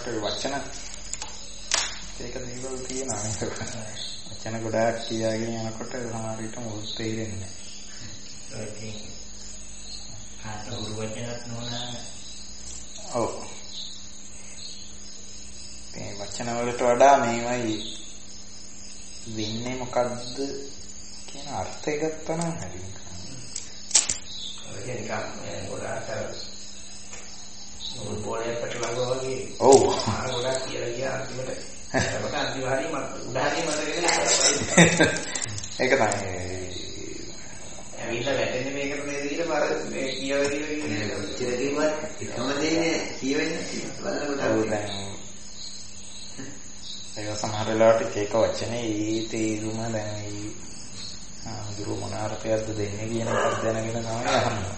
සමහරවිට වචන ඒක දේවල් තියෙනවා නේද? වචන ගොඩාක් කියාගෙන යනකොට සමහර විට මොකද තේරෙන්නේ නැහැ. ඒක ආත උරු වචනත් නෝනා. ඔව්. මේ වචන වලට වඩා මේවයි වෙන්නේ මොකද්ද කියන අර්ථය ගත්තා නම් හරියට. ඒක නිකන් ගොඩාක් මොල් පොලේ පැටලව වගේ. ඔව්. ගොඩාක් කියලා ගියා අන්තිමට. ඒකට අනිවාර්යයෙන්ම උදාහරණයක් මතකගෙන ඒක තමයි. ඇවිල්ලා වැටෙන්නේ මේකට නේද ඊට පාර මේ කියවදී වගේ ඉතිරිවත් එකම දෙන්නේ කියවෙන්නේ බලනකොට ඔව් දැන් ඒක සමහර වෙලාවට ඒක වචනේ ඒ තේරුම දැන් ඒ ආඳුරු මොන අර්ථයක්ද දෙන්නේ කියන එක දැනගෙන තමයි අහන්නේ.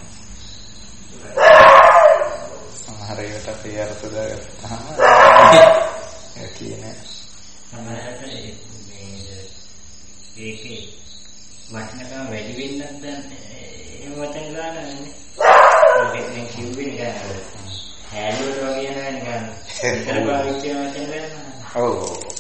සමහර ඒවාට අපේ අර්ථ දාගත්තාම ඒ කියන්නේ සමහරවිට මේ ඒකේ වචනකම වැඩි වෙන්නත් දැන් එහෙම වචන ගන්නනේ. ඒකෙන් කිව්වේ නිකන් හැලුවට වගේ නෑ නිකන් විතර භාවිත වෙන වචන ගන්නවා. ඔව්.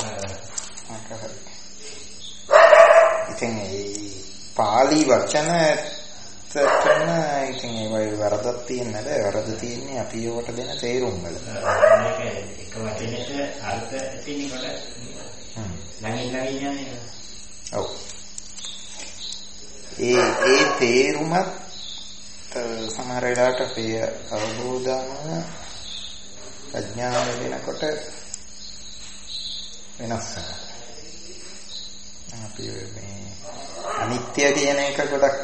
ඉතින් මේ පාලි වචන තත්ත්වන ඉතින් ඒ වගේ වරදක් තියෙන්නේ නැහැ. වරද තියෙන්නේ අපි ඒවට දෙන තේරුම් වල. මේක එක වචනෙට අර්ථ තියෙනකොට ළඟින් යන්නේ. ඔව්. ඒ තේරුමත් සමහර වෙලාවට අපේ අවබෝධන ප්‍රඥාව වෙනකොට වෙනස් වෙනවා. අපි මේ අනිත්‍ය කියන එක ගොඩක්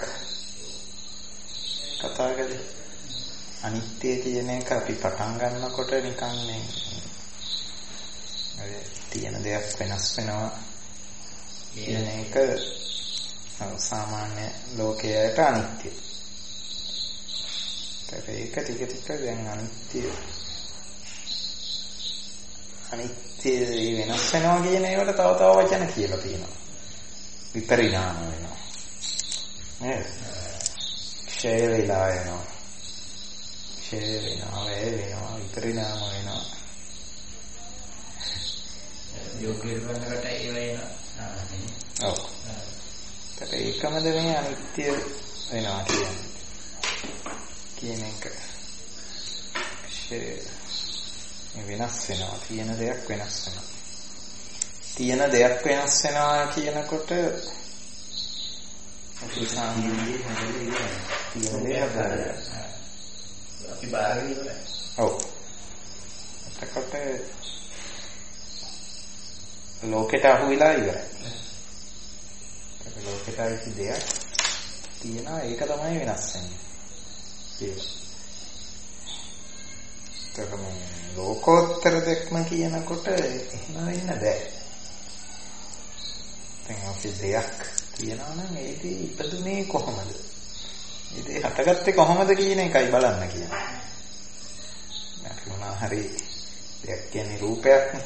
කතා කරේ. අනිත්‍ය කියන එක අපි පටන් ගන්නකොට නිකන් මේ තියෙන දෙයක් වෙනස් වෙනවා කියන එක සාමාන්‍ය ලෝකයට අනිත්‍යයි. ඒක ටික ටික දැන් අනිත්‍ය වෙනස් වෙනවා කියන ඒකට තව වචන කියලා තියෙනවා. විපරිණාම වෙනවා. නේද? ක්ෂය වෙලා යනවා. ක්ෂය වෙනවා, වැය වෙනවා, විපරිණාම වෙනවා. යෝග්‍ය වුණාට ඒ වෙනවා. ඔව්. ඒකමද මේ අනිත්‍ය වෙනවා කියන්නේ. කියන එක. වෙනස් වෙනවා. තියෙන දෙයක් වෙනස් වෙනවා. තියෙන දෙයක් වෙනස් වෙනවා කියනකොට අපි සාමාන්‍යයෙන් තියෙන දෙයක් අපි බාරගෙන ඉවරයි. ඔව්. එතකොට ලෝකෙට අහු වෙලා ඉවරයි. ලෝකෙට අයිති දෙයක් තියෙනවා ඒක තමයි වෙනස් වෙන්නේ. ඒක ලෝකෝත්තර දෙක්ම කියනකොට එහෙම වෙන්න බෑ. දැන් අපි දෙයක් තියනවා නම් ඒකේ ඉපදුනේ කොහොමද? ඒ හටගත්තේ කොහොමද කියන එකයි බලන්න කියන්නේ. අපි මොනවා හරි දෙයක් කියන්නේ රූපයක්නේ.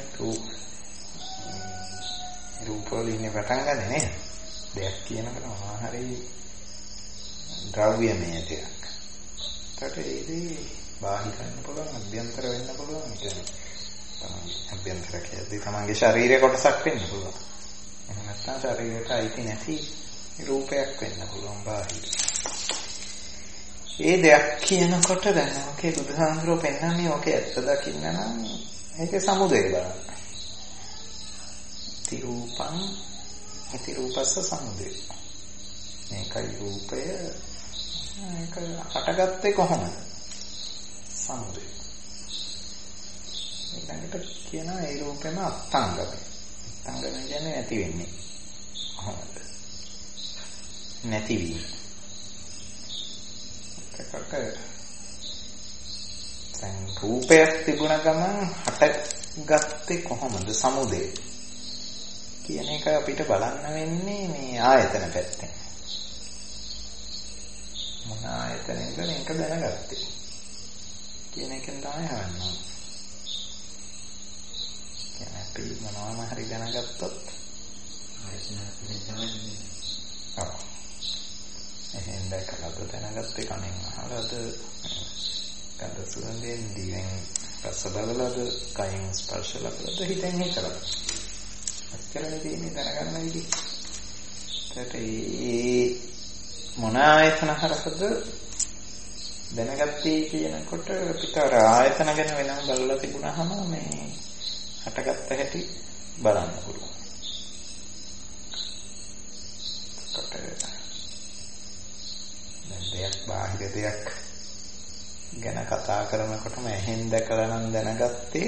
රූප වලින් පටන් ගන්න නේද? දෙයක් කියනකොට මොනවා හරි ද්‍රව්‍යමය දෙයක්. ඒකට ඒදී බාහිර වෙන්න පුළුවන්, අභ්‍යන්තර වෙන්න පුළුවන්. තමයි අභ්‍යන්තර කියන්නේ තමන්ගේ ශරීරයේ කොටසක් වෙන්න පුළුවන්. එහෙම නැත්නම් ශරීරයට අයිති නැති රූපයක් වෙන්න පුළුවන් බාහිර. ඒ දෙයක් කියනකොට දැන් ඔකේ බුදුහාමුදුරුවෝ පෙන්නන්නේ ඔකේ ඇත්ත දකින්න නම් ඒකේ සමුදය බලන්න. තිරූපං ඉති රූපස්ස සමුදය. මේකයි රූපය ඒක හටගත්තේ කොහොමද? සමුදය. ඊළඟට කියනවා ඒ රූපෙම අත්ංගමයි. අත්ංගමයි කියන්නේ නැති වෙන්නේ. කොහොමද? නැති වීම. ඒකට දැන් රූපයක් තිබුණ ගමන් හටගත්තේ කොහොමද? සමුදය. කියන එක අපිට බලන්න වෙන්නේ මේ ආයතන පැත්තෙන්. මොන ආයතනෙන්ද මේක දැනගත්තේ කියන එකෙන් තමයි හරන්නේ. කියන්නේ අපි මොනවාම හරි දැනගත්තොත් ආයතන තමයි. ඔව්. එහෙනම් දැකලාද දැනගත්තේ කණෙන් අහලාද ගඳ සුවඳෙන් දිවෙන් රස බලලද, කයින් ස්පර්ශ ලබලද, හිතෙන් හිතලද. අත්‍යරණේ තියෙන්නේ දැනගන්න විදිහ. ඒ මොන ආයතන හරකද දැනගත්තේ කියනකොට අපිට අර ආයතන ගැන වෙනම බලලා තිබුණාම මේ හටගත්ත හැටි බලන්න පුළුවන්. දැන් දෙයක් බාහිර දෙයක් ගැන කතා කරනකොටම එහෙන් දැකලා නම් දැනගත්තේ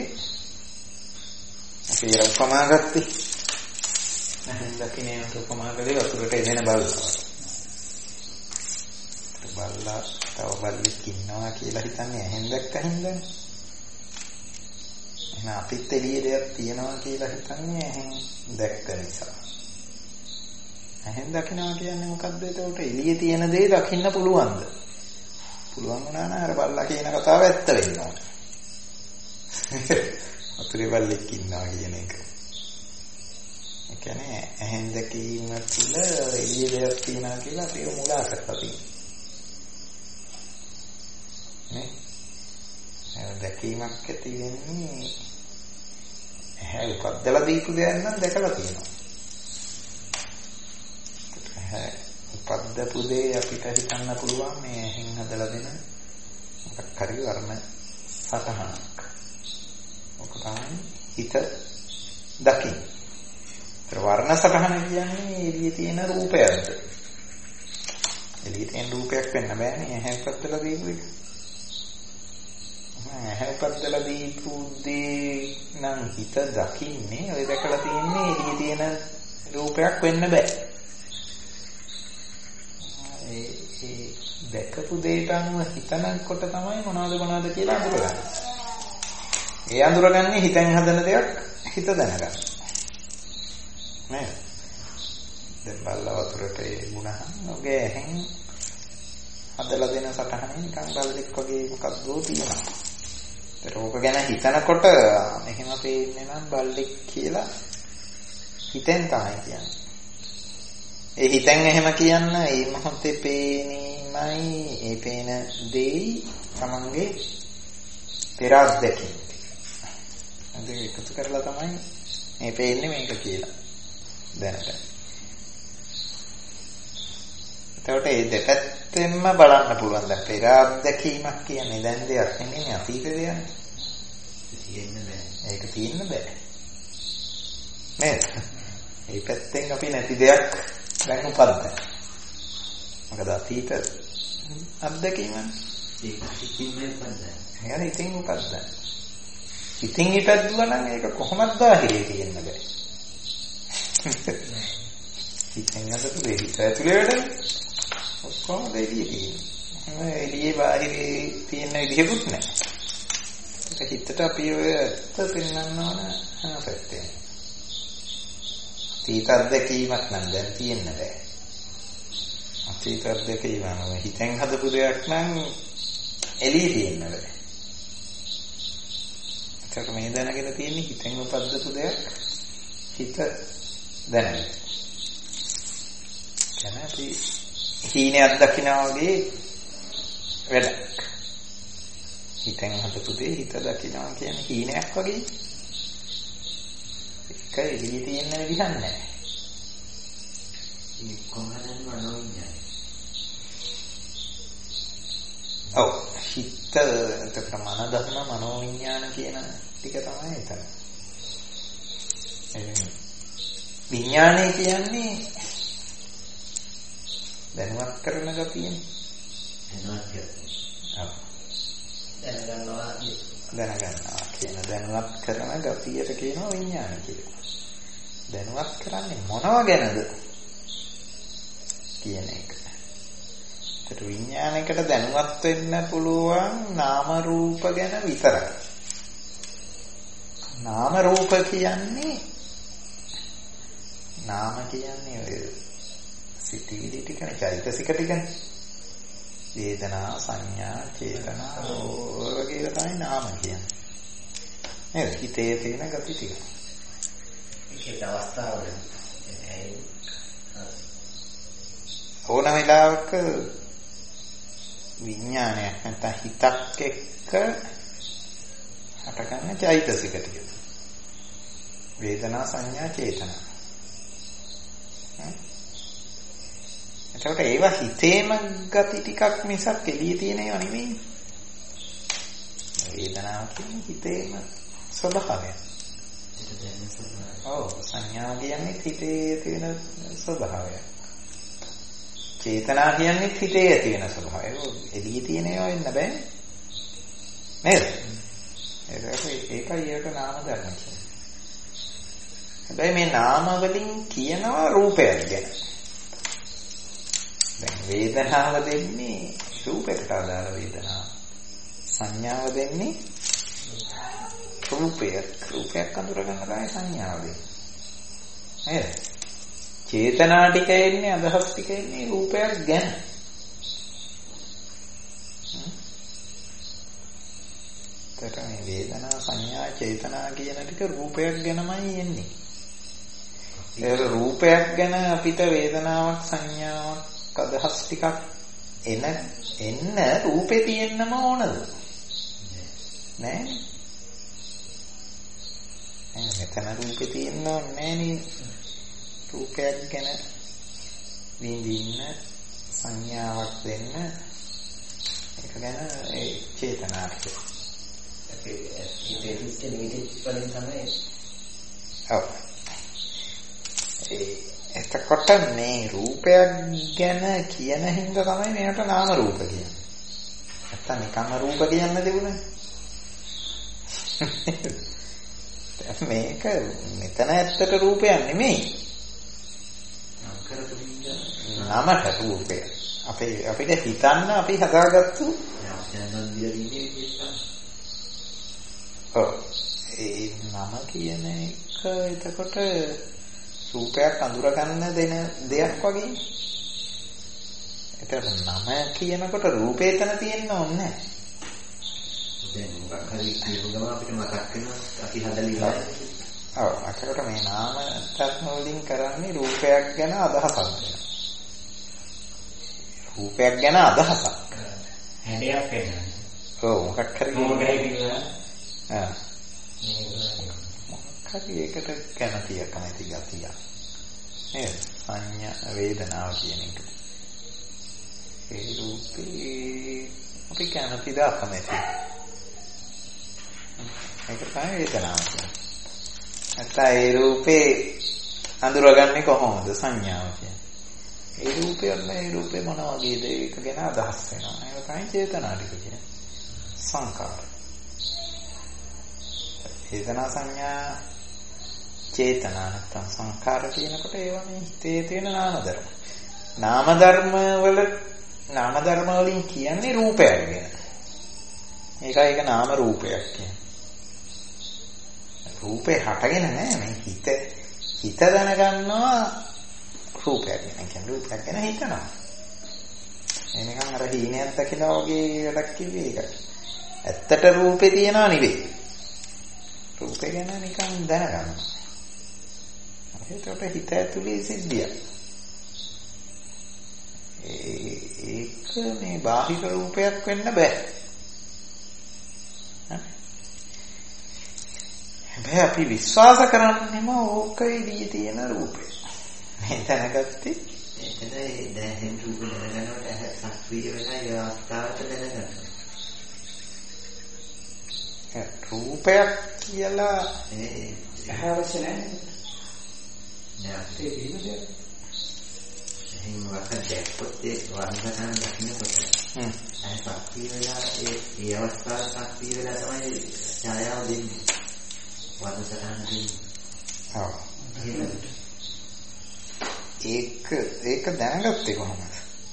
අපි උපමා ගත්තේ. එහෙන් දකින්නේ උපමා කළේ වතුරට එදෙන බලනවා. බලලා තව බල්ලෙක් ඉන්නවා කියලා හිතන්නේ එහෙන් දැක්ක හින්දානේ. එහෙනම් අපිත් එළියේ දෙයක් තියනවා කියලා හිතන්නේ එහෙන් දැක්ක නිසා. එහෙන් දකින්නවා කියන්නේ මොකද්ද? ඒකට එළියේ තියෙන දේ දකින්න පුළුවන්ද? පුළුවන් වුණා නම් අර බල්ලා කියන කතාව ඇත්ත වෙනවා. වතුරේ බල්ලෙක් ඉන්නවා කියන එක. ඒ කියන්නේ එහෙන් දැකීම තුළ එළියේ දෙයක් තියනවා කියලා අපි මුලා කරලා තියෙනවා. නේ? දැකීමක් ඇති වෙන්නේ ඇහැ උපද්දලා දීපු දෙයක් නම් දැකලා තියෙනවා. ඇහැ උපද්දපු දේ අපිට හිතන්න පුළුවන් මේ ඇහෙන් හදලා දෙන මොකක් හරි වර්ණ සතහනක්. ඔක තමයි හිත දකින්න. ඒ වර්ණ සතහන කියන්නේ එළියේ තියෙන රූපයක්ද? එළියේ තියෙන රූපයක් වෙන්න බෑනේ ඇහැ උපද්දලා දීපු එක. ඇහැ උපද්දලා දීපු දේ නම් හිත දකින්නේ ඔය දැකලා තියෙන්නේ එළියේ තියෙන රූපයක් වෙන්න බෑ. ඒ දැකපු දෙයට අනුව හිතනකොට තමයි මොනවද කියලා අඳුරගන්නේ. ඒ අඳුරගන්නේ හිතෙන් හදන දෙයක් හිත දැනගන්න. නේද? දැන් බල්ලා වතුරට එමුණහම ඔගේ ඇහෙන් හදලා දෙන සටහනේ නිකන් බල්ලෙක් වගේ මොකක්ද තියෙනවා. ඒක ගැන හිතනකොට මෙහෙම පේන්නේ නම් බල්ලෙක් කියලා හිතෙන් තමයි කියන්නේ. ඒ හිතෙන් එහෙම කියන්න ඒ මොහොතේ පේනීමයි ඒ පේන දෙයි තමන්ගේ පෙර අත්දැකීම. අද එකතු කරලා තමයි මේ පේන්නේ මේක කියලා දැනගන්න. එතකොට මේ දෙපැත්තෙන්ම බලන්න පුළුවන්. දැන් පෙර අත්දැකීමක් කියන්නේ දැන් දෙයක් නෙමෙයි අතීත දෙයක්. තියෙන්න බෑ. ඒක තියෙන්න බෑ. නේද? මේ පැත්තෙන් අපි නැති දෙයක් දැන් උපද්දන. මොකද අතීත අත්දැකීමනේ. ඒක ඉතින්ම උපද්දන. يعني ඉතින් උපද්දන. ඉතින් ඉපද්දුවා නම් ඒක කොහොමද බාහිරේ තියෙන්න බෑ. ඉතින් අදට දෙහිත ඇතුලේ වැඩ ඔක්කොම දෙලියේ තියෙනවා. එළියේ බාහිරේ තියෙන විදිහකුත් නැහැ. ඒක හිතට අපි ඔය ඇත්ත පෙන්වන්න ඕන හැම පැත්තෙම. අතීත අත්දැකීමක් නම් දැන් තියෙන්න බෑ. අතීත අත්දැකීම නම් හිතෙන් හදපු දෙයක් නම් එළියේ තියෙන්න බෑ. ඒක මේ දැනගෙන තියෙන්නේ හිතෙන් උපද්දපු දෙයක් හිත දැනගන්න. කියන්නේ අපි හීනයක් දකිනා වගේ වැඩක්. හිතෙන් හදපු දේ හිත දකිනවා කියන්නේ හීනයක් වගේ. ඒක එළියේ තියෙන විදිහක් නැහැ. මේ කොහොමද මනෝවිඤ්ඤාණය? ඔව් හිත එතකොට මන ධර්ම මනෝවිඤ්ඤාණ කියන ටික තමයි එතන. විඥානය කියන්නේ දැනුවත් කරන ගතියනේ. දැනුවත් කරනවා. දැනගන්නවා කියන දැනුවත් කරන ගතියට කියනවා විඥාන කියලා. දැනුවත් කරන්නේ මොනවා ගැනද කියන එක. ඒත් විඥානයකට දැනුවත් වෙන්න පුළුවන් නාම රූප ගැන විතරයි. නාම රූප කියන්නේ නාම කියන්නේ ඔය සිතිවිලි ටිකනේ චෛතසික ටිකනේ. වේදනා සංඥා චේතනා ඔය වගේ තමයි නාම කියන්නේ. නේද? හිතේ තියෙන ගති ටික. ඒකේ අවස්ථාවල ඕන වෙලාවක විඥානයක් නැත්නම් හිතක් එක්ක හටගන්න චෛතසික ටික. වේදනා සංඥා චේතනා. එතකොට ඒවා හිතේම ගති ටිකක් මිසක් එළියේ තියෙන ඒවා නෙමෙයි. වේදනාව කියන්නේ හිතේම ස්වභාවය. ඔව් සංඥා කියන්නේ හිතේ තියෙන ස්වභාවය. චේතනා කියන්නේ හිතේ තියෙන ස්වභාවය. එළියේ තියෙන ඒවා වෙන්න බෑ. නේද? ඒකයි ඒකට නාම ධර්ම කියන්නේ. හැබැයි මේ නාම වලින් කියනවා රූපයක් ගැන. දැන් වේදනාව දෙන්නේ රූපයකට අදාළ වේදනාව. සංඥාව දෙන්නේ රූපයක් අඳුර ගන්න තමයි සංඥාව දෙන්නේ. නේද? චේතනා ටික එන්නේ අදහස් ටික එන්නේ රූපයක් ගැන. මේ වේදනා සංඥා චේතනා කියන ටික රූපයක් ගැනමයි එන්නේ. ඒ රූපයක් ගැන අපිට වේදනාවක් සංඥාවක් අදහස් ටිකක් එන්න රූපේ තියෙන්නම ඕනද? නෑ. මෙතන රූපේ තියෙන්න ඕනේ නේ. රූපයක් ගැන විඳින්න සංඥාවක් දෙන්න ඒක ගැන ඒ චේතනාවක්. ඒ හිතේ නිමිති වලින් තමයි. ඔව්. එතකොට මේ රූපයක් ගැන කියන හින්දා තමයි මේකට නාම රූප කියන්නේ. නැත්තම් නිකම්ම රූප කියන්න දෙන්නේ. මේක මෙතන ඇත්තට රූපයක් නෙමෙයි. නාමක රූපය. අපිට හිතන්න අපි හදාගත්තු ඒ නම කියන එක එතකොට රූපයක් අඳුරගන්න දෙන දෙයක් වගේ. ඒතර නම කියනකොට රූපේ තන තියෙන්න ඕනේ නැහැ. දැන් මොකක් හරි කියපු ගමන් අපිට මතක් වෙනවා අපි හදලා ඉවරයි. ඔව් අතකට මේ නාම ධර්ම වලින් කරන්නේ රූපයක් ගැන අදහසක් දෙනවා. රූපයක් ගැන අදහසක්. හැඩයක් වෙනවා. ඔව් මොකක් හරි මොකක්ද හරි ඒකට කැමතිය කැමති ගතිය. නේද? සංඥා වේදනාව කියන එක. ඒ රූපේ අපි කැමතිද අකමැති. ඒක තමයි වේදනාව කියන්නේ. නැත්නම් ඒ රූපේ අඳුරගන්නේ කොහොමද සංඥාව කියන්නේ. ඒ රූපේ මොන වගේද ඒක ගැන අදහස් වෙනවා. ඒක තමයි චේතනා ටික කියන්නේ. සංකාර. වේදනා සංඥා චේතනා නැත්නම් සංඛාර කියනකොට ඒවා මේ හිතේ තියෙන නාම ධර්ම. නාම ධර්ම වලින් කියන්නේ රූපයක් ගැන. ඒකයි ඒක නාම රූපයක් කියන්නේ. රූපේ හටගෙන නැහැ මේ හිත දැනගන්නවා රූපයක් ගැන. කියන්නේ රූපයක් ගැන හිතනවා. එනිකන් අර හීනයක් දැකලා වගේ වැඩක් කිව්වේ ඒකයි. ඇත්තට රූපේ තියනවා නෙවෙයි. රූපේ ගැන නිකන් දැනගන්නවා. ඒකට හිත ඇතුලේ සිද්ධියක්. ඒක මේ බාහිර රූපයක් වෙන්න බෑ. හැබැයි අපි විශ්වාස කරන්නේම ඕකේ දී තියෙන රූපේ. මේ දැනගත්තේ එතන දැන් රූප දැනගන්නකොට ඇහැ සක්‍රිය වෙලා ඒ අවස්ථාවට දැනගන්නවා. රූපයක් කියලා ඇහැ අවශ්‍ය නැහැ. නෑ ඒ විදිහට එහෙනම් වරකට දැක්කොත් ඒ වර්ණකම් දකින්නකොට ඇහැ සක්‍රිය වෙලා ඒ අවස්ථාවට සක්‍රිය වෙලා තමයි ඡායාව දෙන්නේ. වර්ණකම් දෙන්නේ. ඔව්. ඒක දැනගත්තේ කොහොමද?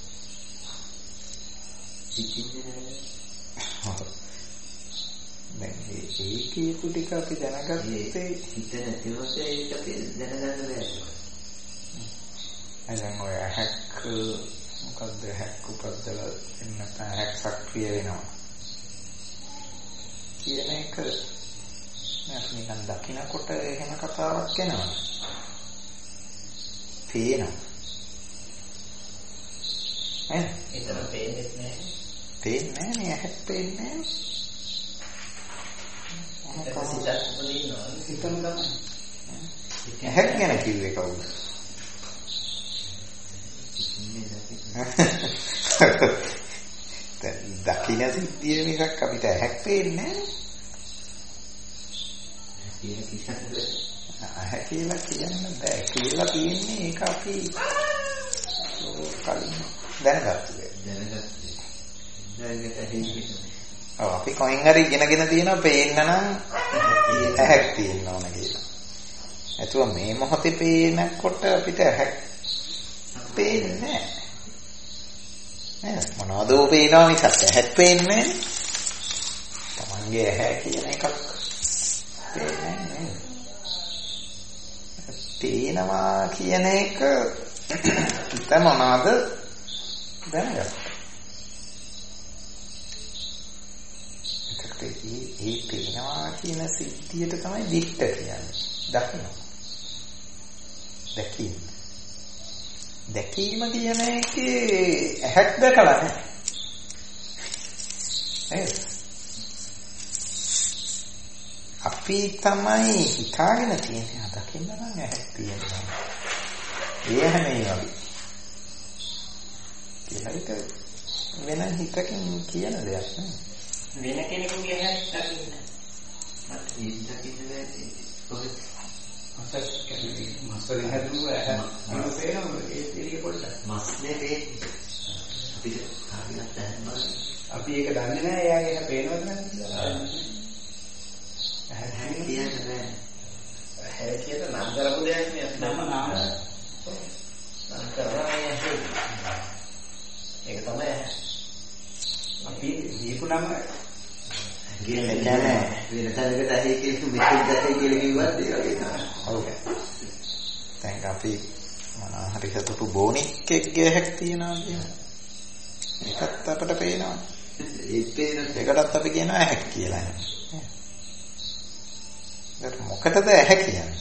දැන් ඒ කියපු ටික අපි දැනගත්තේ හිත නැතිවොත් ඒක අපි දැනගන්න බෑ. දැන් ඔය හැක් මොකද්ද හැක් උපද්දලා එන්න හැක් සක්‍රිය වෙනවා කියන එක මම නිකන් දකින්නකොට එහෙම කතාවක් එනවා. පේනවා. ඒතර පේන්නේ නැහැ. පේන්නේ නැහැ නේ හැක් පේන්නේ නැහැ. ඇහක් ගැන කිව්වේ කවුද? දකින්න සිද්ධිය මිසක් අපිට ඇහක් පේන්නේ නැහැ. ඇහැ කියලා කියන්න බෑ. කියලා තියෙන්නේ ඒක අපි කලින් දැනගත්තා. අපි කොහෙන් හරි ඉගෙනගෙන තියෙනවා පේන්න නම් ඇහක් තියෙන්න ඕන කියලා. ඒතුව මේ මොහොතේ පේනකොට අපිට ඇහක් පේන්නේ නැහැ. නේද? මොනවදෝ පේනවා මිසක් ඇහක් පේන්නේ නැහැ. තමන්ගේ ඇහැ කියන එකක් පේන්නේ නැහැ. පේනවා කියන එක හිත මොනවද දැනගන්න. ඒ පේනවා කියන සිද්ධියට තමයි දික්ත කියන්නේ. දකින්න. දැකීම කියන එකේ ඇහක් දැකලා නැහැ. අපි තමයි හිතාගෙන තියෙන්නේ දකින්න නම් ඇහක් තියෙනවා. ඒ හැමයි වගේ. ඒක වෙන හිතකින් කියන දෙයක් නෙවෙයි. වෙන කෙනෙකුගේ ඇහක් දකින්න. මට ඒක දකින්න බැහැ. කොහෙද? මස්වලින් හැදුව ඇහ මොනසේනම ඒ පිළිග පොඩ්ඩක්. මස්නේ පේන්නේ. අපිට කාගෙවත් දැනෙන්නේ අපි ඒක දන්නේ නැහැ එයාගේ ඇහ පේනවද නැද්ද කියලා. ඇහැ කියන්නේ නැහැ. ඇහැ කියන නම් කරපු දෙයක් නේ අපි නම් කරනවා ඒක තමයි අපි දීපු නම කියන්නේ නැහැ. වෙන තැනකට ඇහි කියන මෙතෙන් දැකයි කියලා කිව්වත් ඒ වගේ තමයි. ඔව්. දැන් අපි මොනවා හරි හතුටු බෝනික්කෙක්ගේ ඇහක් තියනවා කියන එකත් අපිට පේනවා. ඒකටත් අපි කියනවා ඇහක් කියලා. ඒක මොකටද ඇහ කියන්නේ?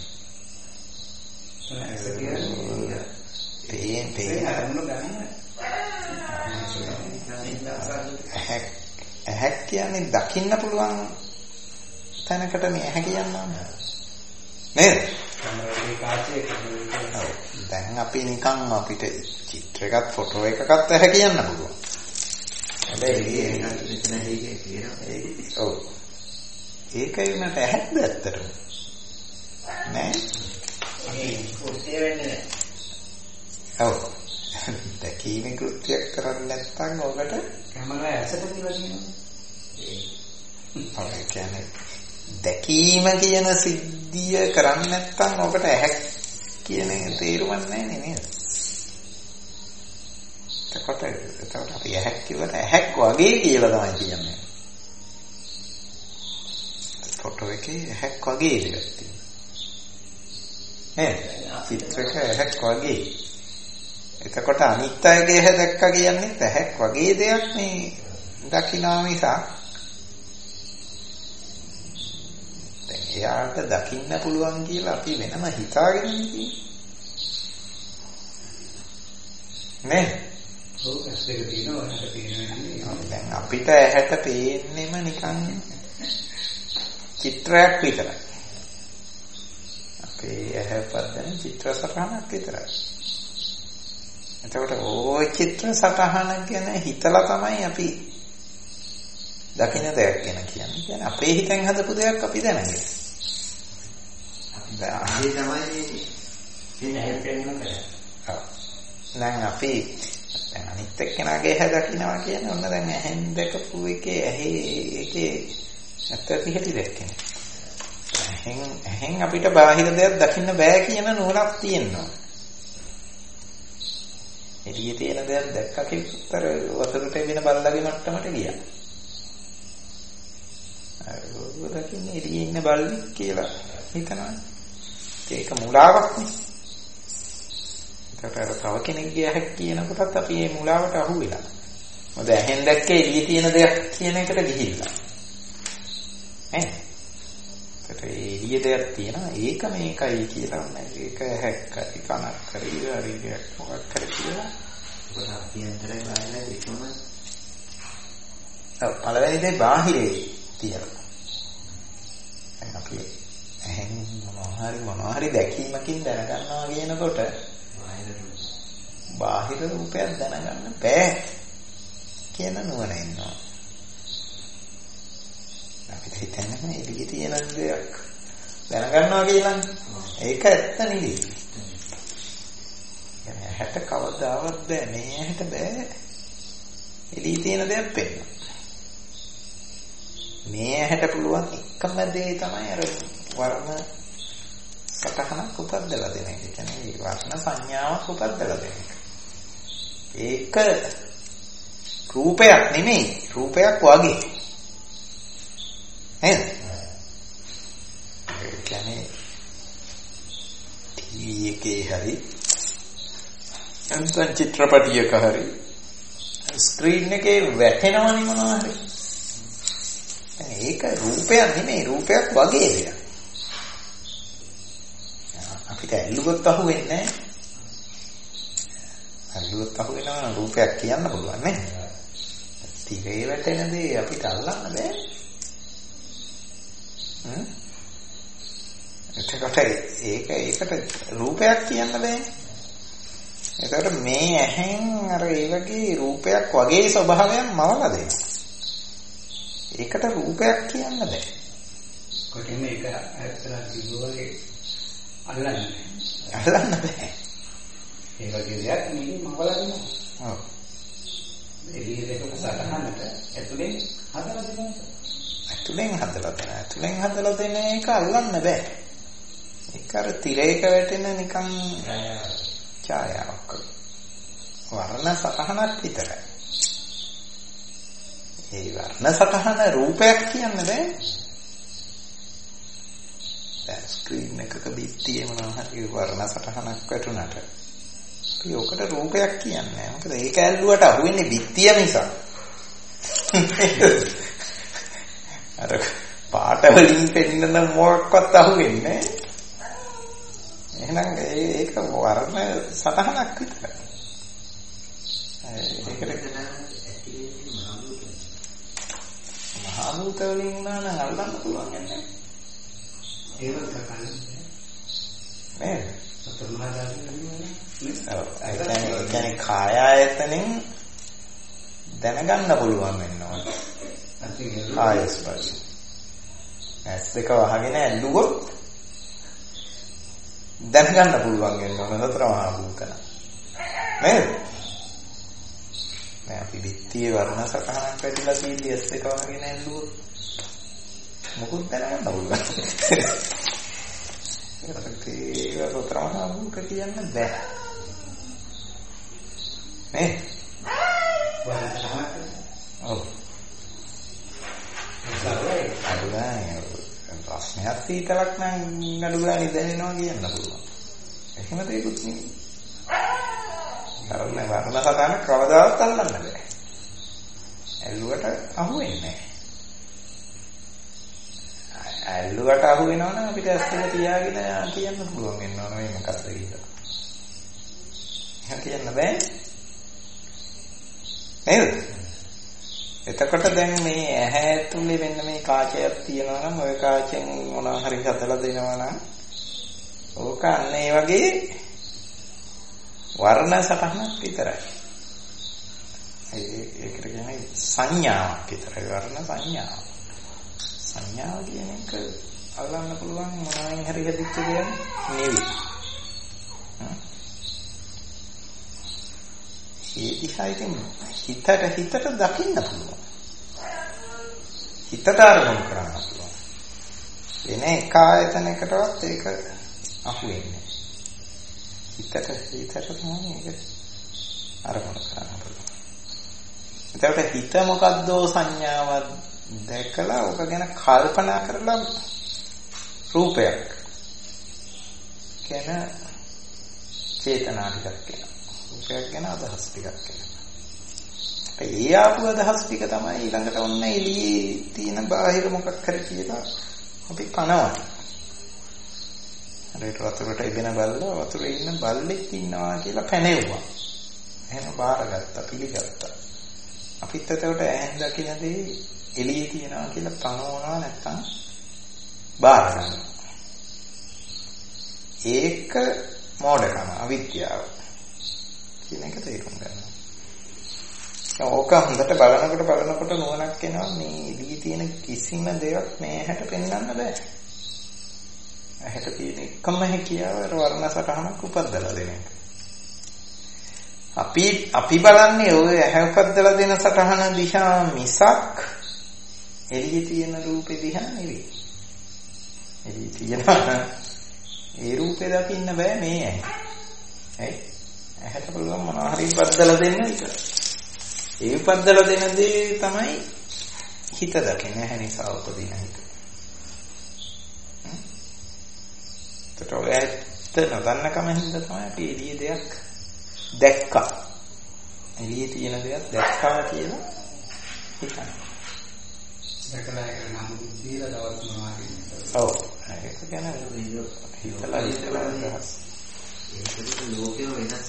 ඇහක් කියන්නේ දකින්න පුළුවන් තැනකට මේ ඇහ කියන්නේ නේද? දැන් අපි නිකන් අපිට චිත්‍රයකට ෆොටෝ එකකට ඇහ කියන්න පුළුවන්. හැබැයි ඔව් ඒකයි මට ඇහැක්ද ඇත්තටම නෑ ඒ කෘත්‍ය වෙන්නේ නැහැ. ඔව් දැකීමේ කෘත්‍යයක් කරන්නේ නැත්නම් ඔකට කැමරා ඇසට කියලා කියනවා. ඒ කියන්නේ දැකීම කියන සිද්ධිය කරන්නේ නැත්නම් ඔකට ඇහැක් කියන තේරුමක් නැහැ නේද? එතකොට අපි ඇහැක් කියවට ඇහැක් වගේ කියලා තමයි කියන්නේ. ෆොටෝ එකේ ඇහැක් වගේ දෙයක් තියෙනවා. චිත්‍රයක ඇහැක් වගේ. එතකොට අනිත් අයගේ ඇහැ දැක්කා කියන්නේ ඇහැක් වගේ දෙයක් මේ දකිනා නිසා. දැන් එයාට දකින්න පුළුවන් කියලා අපි වෙනම හිතාගෙන ඉන්නේ. නේ? ඔව් ඇස් දෙක තියෙනවා ඇහැට පේන්නේ. දැන් අපිට ඇහැට පේන්නේම නිකන් චිත්‍රයක් විතරයි. අපේ ඇහැ පද්දන චිත්‍ර සටහනක් විතරයි. එතකොට ওই චිත්‍ර සටහන ගැන හිතලා තමයි අපි දකින්න දෙයක් ගැන කියන්නේ. කියන්නේ අපේ හිතෙන් හදපු දෙයක් අපි දැනගන්නේ. ඒ තමයි මේ ඇහැ පේන්න කරා. ඔව්. දැන් අපි දැන් අනිත් එක්කෙනාගේ ඇහැ දකින්නවා කියන්නේ ඔන්න දැන් ඇහෙන් දැකපු එකේ ඇහි එකේ ඇත්ත පිළිහෙටි දැක්කේ. ඇහෙන් අපිට බාහිර දෙයක් දකින්න බෑ කියන නුවණක් තියෙනවා. එළියේ තියෙන දෙයක් දැක්ක කිව්වතර වතුරට එන බල්ලගේ මට්ටමට ගියා. අර දකින්න එළියේ ඉන්න බල්ලෙක් කියලා හිතනවා. ඒක මුලාවක් නේ. ඒකට තව කෙනෙක්ගේ ඇහක් කියනකොටත් අපි මේ මුලාවට අහු වෙලා. මොකද ඇහෙන් දැක්කේ එළියේ තියෙන දෙයක් කියන එකට ගිහිල්ලා. ඈ එළියේ දෙයක් තියෙනවා ඒක මේකයි කියලා නේද ඒක හැක්කයි කනක් කරේ හරියට මොකක් කර කියලා ඔබ අභ්‍යන්තරේ බාහිර දෙකම පළවෙනි දේ බාහිරේ තියෙනවා අපි එහෙන් මොනවා හරි දැකීමකින් දැනගන්නවා කියනකොට බාහිර රූපයක් දැනගන්න බෑ කියන නුවණ එනවා. අපිට හිතන්නේ එළියේ තියෙන දෙයක් දැනගන්නවා කියලානේ. ඒක ඇත්ත නෙවෙයි. يعني හැට කවදාවත් බෑ මේ හැට බෑ. එළියේ තියෙන දෙයක් පෙන්නන්න. මේ හැට පුළුවන් එකම දේ තමයි අර වර්ණ සටහනක් උපද්දලා දෙන එක. කියන්නේ වර්ණ සංඥාවක් උපද්දලා දෙන එක. ඒක රූපයක් නෙමෙයි රූපයක් වගේ. නේද? ඒ කියන්නේ ටීවී එකේ හරි නැත්නම් චිත්‍රපටියක හරි ස්ක්‍රීන් එකේ වැටෙනවනේ මොනවා හරි. ඒක රූපයක් නෙමෙයි රූපයක් වගේ දෙයක්. අපිට ඇල්ලුවොත් අහුවෙන්නේ නැහැ. ඇල්ලුවොත් අහුවෙනවා නම් රූපයක් කියන්න පුළුවන් නේ. තිරේ වැටෙන දේ අපිට අල්ලන්න බෑ. එතකොට ඒකට රූපයක් කියන්න බෑ. එතකොට මේ ඇහෙන් අර ඒ වගේ රූපයක් වගේ ස්වභාවයක් මවලා දෙනවා. ඒකට රූපයක් කියන්න බෑ. කොටින් මේක ඇත්තට කිව්වගේ අල්ලන්න බෑ. ඒ වගේ දෙයක් නෙමෙයි මවලා දෙනවා. ඔව්. එළියේ දෙක සටහනට ඇතුලෙන් හදලා දෙනවා. ඇතුලෙන් හදලා දෙන එක අල්ලන්න බෑ. ඒක අර තිරයක වැටෙන නිකන් ඡායාවක්. වර්ණ සටහනක් විතරයි. ඒ වර්ණ සටහන රූපයක් කියන්න බෑ. දැන් ස්ක්‍රීන් එකක බිත්තියේ මොනවා හරි වර්ණ සටහනක් වැටුණාට අපි ඔකට රූපයක් කියන්නේ නැහැ. මොකද ඒක ඇල්ලුවට අහුවෙන්නේ බිත්තිය නිසා. අර පාට වලින් පෙන්නන මොකක්වත් අහුවෙන්නේ නැහැ. එහෙනම් ඒක වර්ණ සටහනක් විතරයි. ඒකට මහා භූත වලින් නම් අල්ලන්න පුළුවන් නෑ. ඒක කරන්නේ නේද? සතරමහා ධාතුන් කියන්නේ කාය ආයතනෙන් දැනගන්න පුළුවන් වෙනවා. කාය ස්පර්ශ. ඇස් දෙක වහගෙන ඇල්ලුවොත් දැනගන්න පුළුවන් වෙනවා සතර මහා භූතන. නේද? මේ අපි බිත්තියේ වර්ණ සටහනක් වැටිලා තියෙද්දි ඇස් දෙක වහගෙන ඇල්ලුවොත් මොකුත් දැනගන්න පුළුවන්. ඒක සතර මහා භූත කියන්න බෑ. නේ? ඔව්. ප්‍රශ්නයක් සීතලක් නම් නඩුගානේ දැනෙනවා කියන්න පුළුවන්. එහෙම දෙයක්වත් නෙමෙයි. කරන්න වර්ණ සටහන කවදාවත් අල්ලන්න බෑ. ඇල්ලුවට අහු වෙන්නේ නැහැ. ඇල්ලුවට අහු වෙනවා නම් අපිට ඇස් දෙක තියාගෙන කියන්න පුළුවන් වෙනවා මේ මොකක්ද කියලා. එහෙම කියන්න බෑ. නේද? එතකොට දැන් මේ ඇහැ ඇතුලේ වෙන්න මේ කාචයක් තියෙනවා නම් ওই කාචෙන් මොනවා හරි හදලා දෙනවා නම් ඕක අන්න ඒ වගේ වර්ණ සටහනක් විතරයි. ඒකට කියන්නේ සංඥාවක් විතරයි වර්ණ සංඥාව. සංඥාව කියන එක අල්ලන්න පුළුවන් මොනවායින් හරි හදිච්ච දෙයක් නෙවෙයි. ඒ දිහාවෙන් හිතට දකින්න පුළුවන්. හිතට අරමුණු කරන්න පුළුවන්. වෙන එක ආයතනයකටවත් ඒක අහු වෙන්නේ. හිතට තමයි ඒක අරමුණු කරන්න පුළුවන්. එතකොට හිත මොකද්දෝ සංඥාවක් දැකලා ඔක ගැන කල්පනා කරලා රූපයක් කියන චේතනා ටිකක් කියන රූපයක් ගැන අදහස් ටිකක් කියන. ඒ ආපු අදහස් ටික තමයි ඊළඟට ඔන්න එළියේ තියෙන බාහිර මොකක් හරි කියලා අපි කනවා. හරියට වතුරට ඉගෙන බලලා වතුරේ ඉන්න බල්ලෙක් ඉන්නවා කියලා පැනෙවුවා. එහෙම බාරගත්තා පිළිගත්තා. අපිත් එතකොට ඇහෙන් දකින දේ එළියේ තියෙනවා කියලා පනවනවා නැත්තම් බාර ගන්නවා. ඒක මෝඩකම, අවිද්‍යාව කියන එක තේරුම් ගන්නවා. ඕක හොඳට බලනකොට නුවණක් එනවා මේ එළියේ තියෙන කිසිම දෙයක් මේ ඇහැට පෙන්වන්න බෑ. ඇහැට තියෙන එකම හැකියාව වර්ණ සටහනක් උපද්දලා දෙන එක. අපි බලන්නේ ඔය ඇහැ උපද්දලා දෙන සටහන දිහා මිසක් එළියේ තියෙන රූපේ දිහා නෙවෙයි. එළියේ තියෙන ඒ රූපේ දකින්න බෑ මේ ඇහැ. ඇයි? ඇහැට පුළුවන් මොනවා හරි උපද්දලා දෙන්න විතරයි. ඒ උපද්දලා දෙන දේ තමයි හිත දකින්නේ. ඇහැ නිසා උපදින හිත. ඒත් නොදන්නකම හින්දා තමයි අපි එළියේ දෙයක් දැක්කා. එළියේ තියෙන දෙයක් දැක්කා කියලා හිතනවා. දැකලා ඒක නම් දීලා දවස් මොනවා කියන්නේ. ඔව්. ඒක කියන්නේ හිතලා අදහස්. ඒක ලෝකෙ වෙනස්.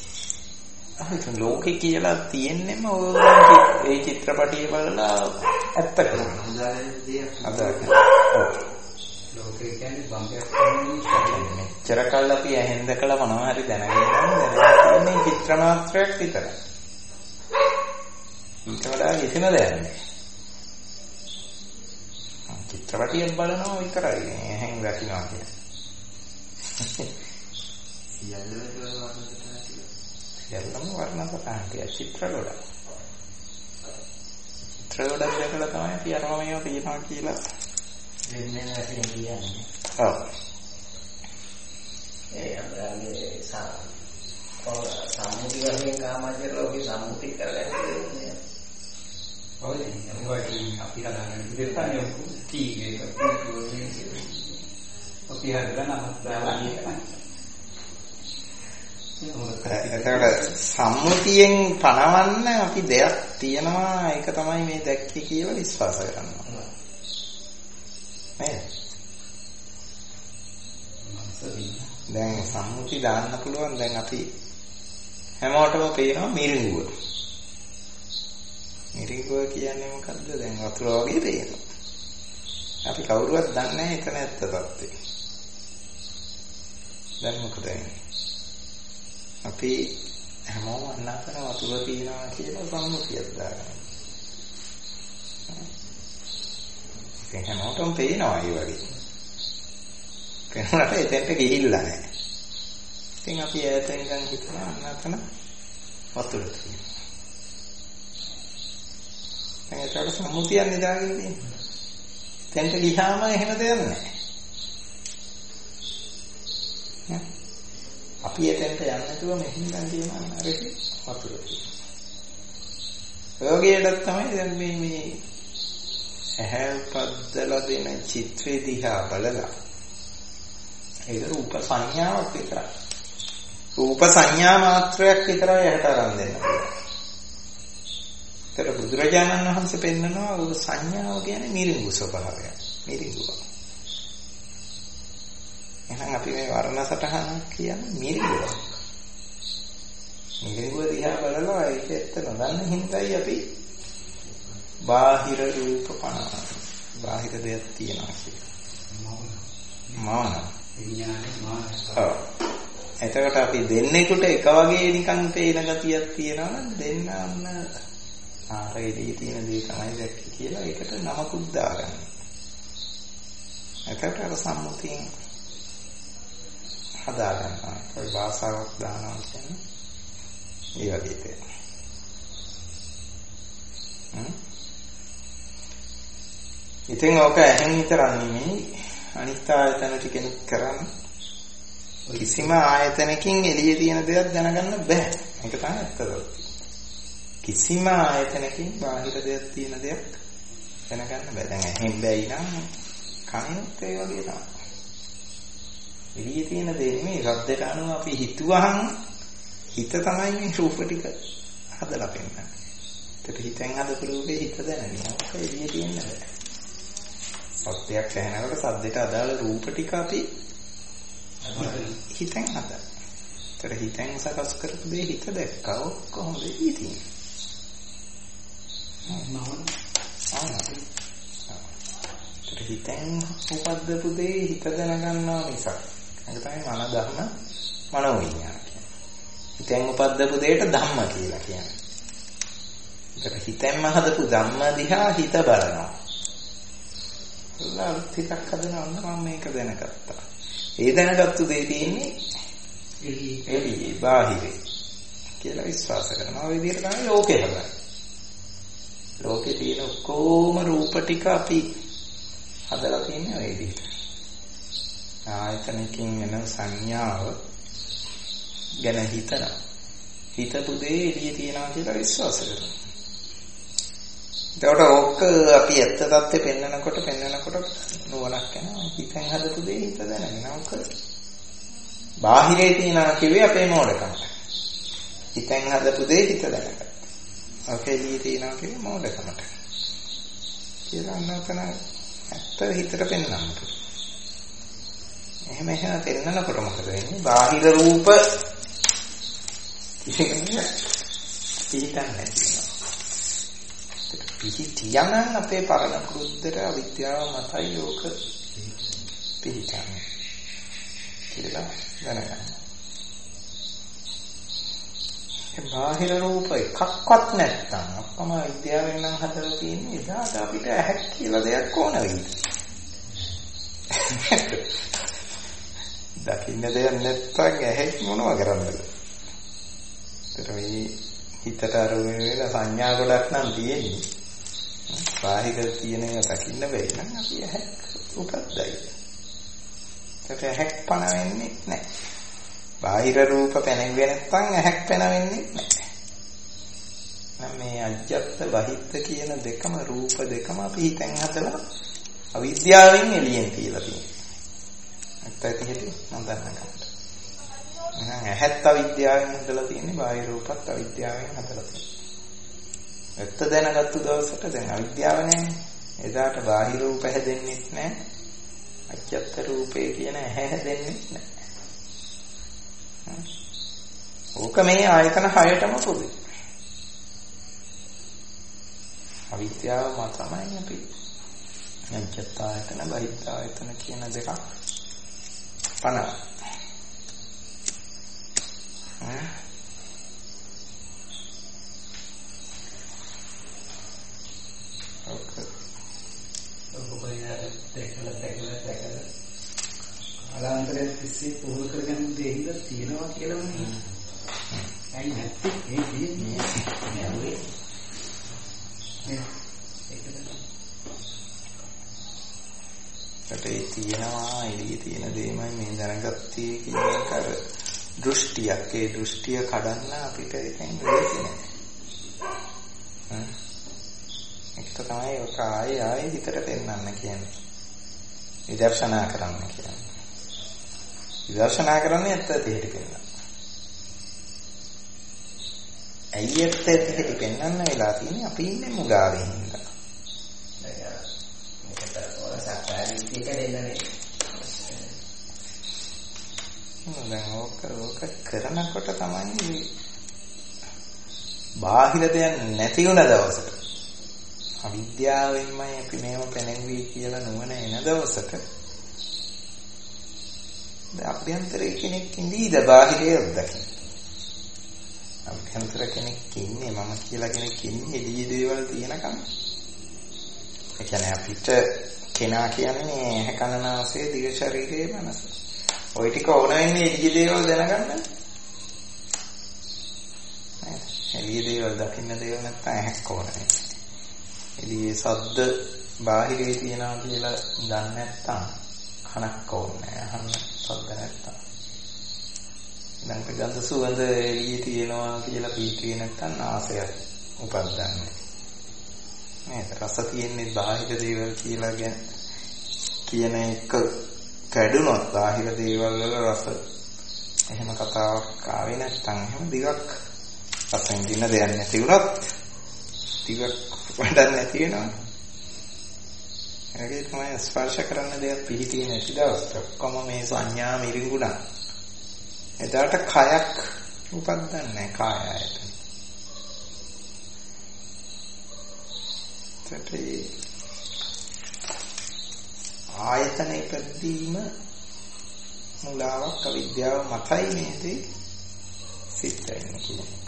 ලෝකෙ කියලා තියෙන්නේම ඒ චිත්‍රපටිය බලලා ඇත්ත කරනවා. හදාගන්න දෙයක්. හදාගන්න. ලෝකෙ කියන්නේ බම්බයක් කියන්නේ මෙච්චර කල් අපි ඇහෙන් දැකලා මොනවා හරි දැනගෙන චිත්‍ර මාත්‍රයක් විතරයි. ඊට වඩා කිසිම දෙයක් නැහැ. චිත්‍රපටියක් බලනවා විතරයි ඇහෙන් දැකිනවා කියන්නේ. යල්ලම වර්ණ සටහන් කිය චිත්‍ර ගොඩක්. චිත්‍ර ගොඩක් දැකලා තමයි අපි අරම මේවා තියෙනවා කියලා දෙන්නේ නැති කියන්නේ. ඔව්. ඒ අපරාගේ සම්මුති වශයෙන් කාමජර ලෝකේ සම්මුති කරගන්නේ. ඔව් ඒක අපි හදාගන්න දෙපන්නේ කීගේ අපි හදලා නම් දාලා එතකොට සම්මුතියෙන් පණවන්න අපි දෙයක් තියෙනවා ඒක තමයි මේ දැක්කේ කියලා විශ්වාස කරනවා. නේද? දැන් සම්මුති දාන්න පුළුවන් දැන් අපි හැමෝටම පේනවා මිරිඟුව. මිරිඟුව කියන්නේ මොකද්ද? දැන් වතුර වගේ පේනවා. අපි කවුරුවත් දන්නේ නැහැ එතන ඇත්ත තත්ත්වය. දැන් මොකද වෙන්නේ? අපි හැමෝම අන්නතර වතුර තියෙනවා කියලා සම්මුතියක් දාගන්නවා. ඒ හැමෝටම පේනවා ඒ වගේ. පේනකොට එතෙන්ට ගිහිල්ලා නැහැ. ඉතින් අපි ඈතින් ඉඳන් හිතනවා අන්නතන වතුර තියෙනවා. ඒකට සම්මුතියක් නිදාගෙන තියෙනවා. එතෙන්ට ගියාම එහෙම දෙයක් නැහැ. අපි එතෙන්ට යන්නේ නැතුව මෙහින් දැන් කියනවා අරේ වතුර තියෙනවා. ඔයගෙඩක් තමයි දැන් මේ ඇහැ උපද්දලා දෙන චිත්‍රය දිහා බලලා ඒක රූප සංඥාවක් විතරයි. රූප සංඥා මාත්‍රයක් විතරයි ඇහැට අරන් දෙන්න පුළුවන්. ඒතර බුදුරජාණන් වහන්සේ පෙන්නනවා ඔය සංඥාව කියන්නේ මිරිඟු ස්වභාවය. මිරිඟුව. එහෙනම් අපි මේ වර්ණ සටහන කියන්නේ මිරිඟුව. මිරිඟුව දිහා බලලා ඒක ඇත්ත නොදන්න හින්දායි අපි බාහිර රූප පනවා. බාහිර දෙයක් තියෙනවා කියලා. මౌන. විඥානේ මාන. ඔව්. එතකොට අපි දෙන්නෙකුට එක වගේ නිකන් පේන ගතියක් තියෙනවා නම් දෙන්න අන්න ආරෙදී තියෙන දේ තමයි දැක්කේ කියලා ඒකට නමකුත් දාගන්න. එතකොට අර සම්මුතියෙන් හදාගන්නවා. ඒ භාෂාවක් දානවා කියන්නේ ඒ වගේ දෙයක්. ඉතින් ඔක ඇහෙන් විතරක් නෙමෙයි අනිත් ආයතන ටිකෙනුත් කරන්නේ. කිසිම ආයතනකින් එළියේ තියෙන දෙයක් දැනගන්න බෑ. ඒක තමයි ඇත්තද? කිසිම ආයතනකින් බාහිර දෙයක් තියෙන දෙයක් දැනගන්න බෑ. දැන් ඇහෙන් බැයි නම් කනෙත් ඒ වගේ තමයි. එළියේ තියෙන දේ නෙමෙයි ශබ්දයට අනුව අපි හිතුවහම හිත තමයි මේ රූප ටික හදලා පෙන්නන්නේ. ඒකට හිතෙන් හදපු රූපේ හිත දැනගෙන ඒක එළියේ තියෙන්න බෑ. සත්‍යයක් ඇහෙනකොට සද්දයට අදාළ රූප ටික අපි හිතෙන් හදා. ඒතර හිතෙන් සකස් කරපු දේ හිත දැක්කා කොහොමද ඉතින්? හිතෙන් උපද්දපු දේ හිත දැනගන්නවා මිසක්. ඒක තමයි මන ධර්ම මනෝ විඥාන කියන්නේ. හිතෙන් උපද්දපු දෙයට ධම්ම කියලා කියන්නේ. ඒක හිතෙන්ම හදපු ධම්ම දිහා හිත බලනවා. ටිකක් හදනවා නම් මේක දැනගත්තා. ඒ දැනගත්තු දේ තියෙන්නේ එළියේ බාහිරේ කියලා විශ්වාස කරනවා. ඔය විදිහට තමයි ලෝකේ හදන්නේ. ලෝකේ තියෙන ඔක්කොම රූප ටික අපි හදලා තියෙන්නේ ඔය විදිහට. ආයතනකින් එන සංඥාව ගැන හිතනවා. හිතපු දේ එළියේ තියනවා කියලා විශ්වාස කරනවා. ඒකට ඔක්ක අපි ඇත්ත தත්ත්වෙ පෙන්නකොට නුවණක් එනවා. හිතෙන් හදපු දේ හිත දැනගෙන ඔක්ක බාහිරේ තියනවා කිව්වේ අපේ මෝඩකමට. හිතෙන් හදපු දේ හිත දැනගන්න. ඔකේ එළියේ තියනවා කිව්වේ මෝඩකමට. කියලා නතන ඇත්ත හිතට පෙන්නන්න. එහෙම පෙන්නනකොට මොකද වෙන්නේ? බාහිර රූප පිටින් නැතිනවා. පිටියන අපේ පරණ කුරුද්දට අවිද්‍යාව මතයි යෝක පිටින්නේ. කියලා දැනගන්න. ඒ බාහිර රූප එකක්වත් නැත්තම් අපම විද්‍යාවෙන් නම් හදලා තියෙන්නේ එදාට අපිට ඇහක් කියලා දෙයක් ඕන වෙයි. දකින්න දෙයක් නැත්තම් ඇහක් මොනව කරන්නද? ඒතර මේ හිතට අරුම වෙන සංඥා ගොඩක් නම් තියෙන්නේ. බාහිර තියෙන ඒවා දකින්න බැරි නම් අපි ඇහක් උපද්දයි. ඒකට ඇහක් පණ වෙන්නේ නැහැ. බාහිර රූප පෙනෙන්නේ නැත්නම් ඇහක් පෙන වෙන්නේ නැහැ. නම් මේ අජ්ජත් බහිත්ත කියන දෙකම රූප දෙකම අපි හිතෙන් හදලා අවිද්‍යාවෙන් එළියෙන් තියලා තියෙනවා. ඇත්තට හිතේ මම දන්නවා. ඇහත් අවිද්‍යාවෙන් හදලා තියෙන්නේ බාහිර රූපත් අවිද්‍යාවෙන් හදලා තියෙනවා. ඇත්ත දැනගත්තු දවසට දැන් අවිද්‍යාව නැහැ. එදාට බාහිර රූප හැදෙන්නේ නැහැ. අජ්ජත් රූපේ කියන ඇහැ හැදෙන්නේ නැහැ. ඕක මේ ආයතන 6ටම පොදුයි. අවිද්‍යාව මත තමයි අපි අජ්ජත් ආයතන බහිද්ධ ආයතන කියන දෙකක් පනව. අලාන්තරයේ තිස්සේ පුහුණු කරගෙන දෙහිඳ තියනවා කියලා නේ. ඇයි නැත්තේ? ඒ කියන්නේ නෑ. ඒකේ තියෙනවා එළියේ තියෙන දේමයි මේ දැනගත්තේ කියන එක අර දෘෂ්ටියක්. ඒ දෘෂ්ටිය කඩන්න අපිට ඉතින් වෙන්නේ නෑ. ඒක තමයි ඔක ආයේ හිතට පෙන්නන්න කියන්නේ. විදර්ශනා කරන්න කියන්නේ. විදර්ශනා කරන්නේ ඇත්ත ඇති පෙන්නන්න. ඇයි ඇත්ත ඇති පෙන්නන්න වෙලා තියෙන්නේ අපි ඉන්නේ මුගාවේ හින්දා. දැන් ඕක කරනකොට තමයි බාහිර දෙයක් නැති වුණ දවසට අවිද්‍යාවෙන්මයි අපි මේව පෙනෙන්නේ කියලා නුවණ එන දවසට අභ්‍යන්තරේ කෙනෙක් ඉඳීද බාහිරේ දකින්න. අභ්‍යන්තර කෙනෙක් ඉන්නේ මම කියලා කෙනෙක් ඉන්නේ එළියේ දේවල් තියෙනකම්. ඒ කියන්නේ අපිට කෙනා කියන්නේ හැකනනාසේ දිව ශරීරයේ මනස. ওই ටික ඕන වෙන්නේ එළියේ දේවල් දැනගන්න. එළියේ දේවල් දකින්න දේවල් නැත්නම් ඇහක් ඕන නැහැ. එළියේ සද්ද බාහිරේ තියනවා කියලා දන්නේ නැත්නම් කනක් ඕනේ අහන්න සද්ද නැත්නම්. දැන් ගඳ සුවඳ එළියේ තියනවා කියලා පීතිය නැත්නම් ආසය උපදින්නේ. නේද? රස තියෙන්නේ බාහිර දේවල් කියලා කියන එක කැඩුනොත් බාහිර දේවල් වල රස එහෙම කතාවක් ආවේ නැත්නම් එහෙම දිගක් රසෙන් දින දෙයක් නැති වුණොත් දිගක් වඩන්න නැති වෙනවා. ඒකේ තමයි ස්පර්ශ කරන්න දෙයක් පිළිතියේ නැති දවසට ඔක්කොම මේ සංඥා මිරිඟුණා. එදාට කයක් උපදින්නේ නැහැ කාය ආයතන. ආයතන ඉපදීම මුලාවක් අවිද්‍යාව මතයි නේද සිත් වෙන්නේ කියන එක.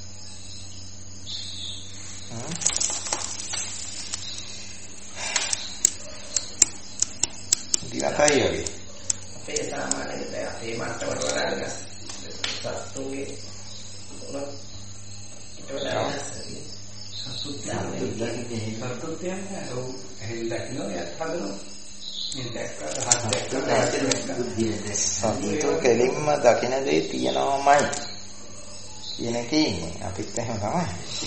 දිවතයි වගේ. අපේ සාමාන්‍යයෙන් දැන් අපේ මට්ටමට වඩා වෙනස්. සත්තුගේ ඊට වඩා වෙනස්. සත්තු කියන්නේ ඔව් එහෙන් දකින්න යත් හදනවා. මේ දැක්කා සත්තු කෙලින්ම දකින දේ තියනවාමයි කියන එකේ ඉන්නේ. අපිත් එහෙම තමයි.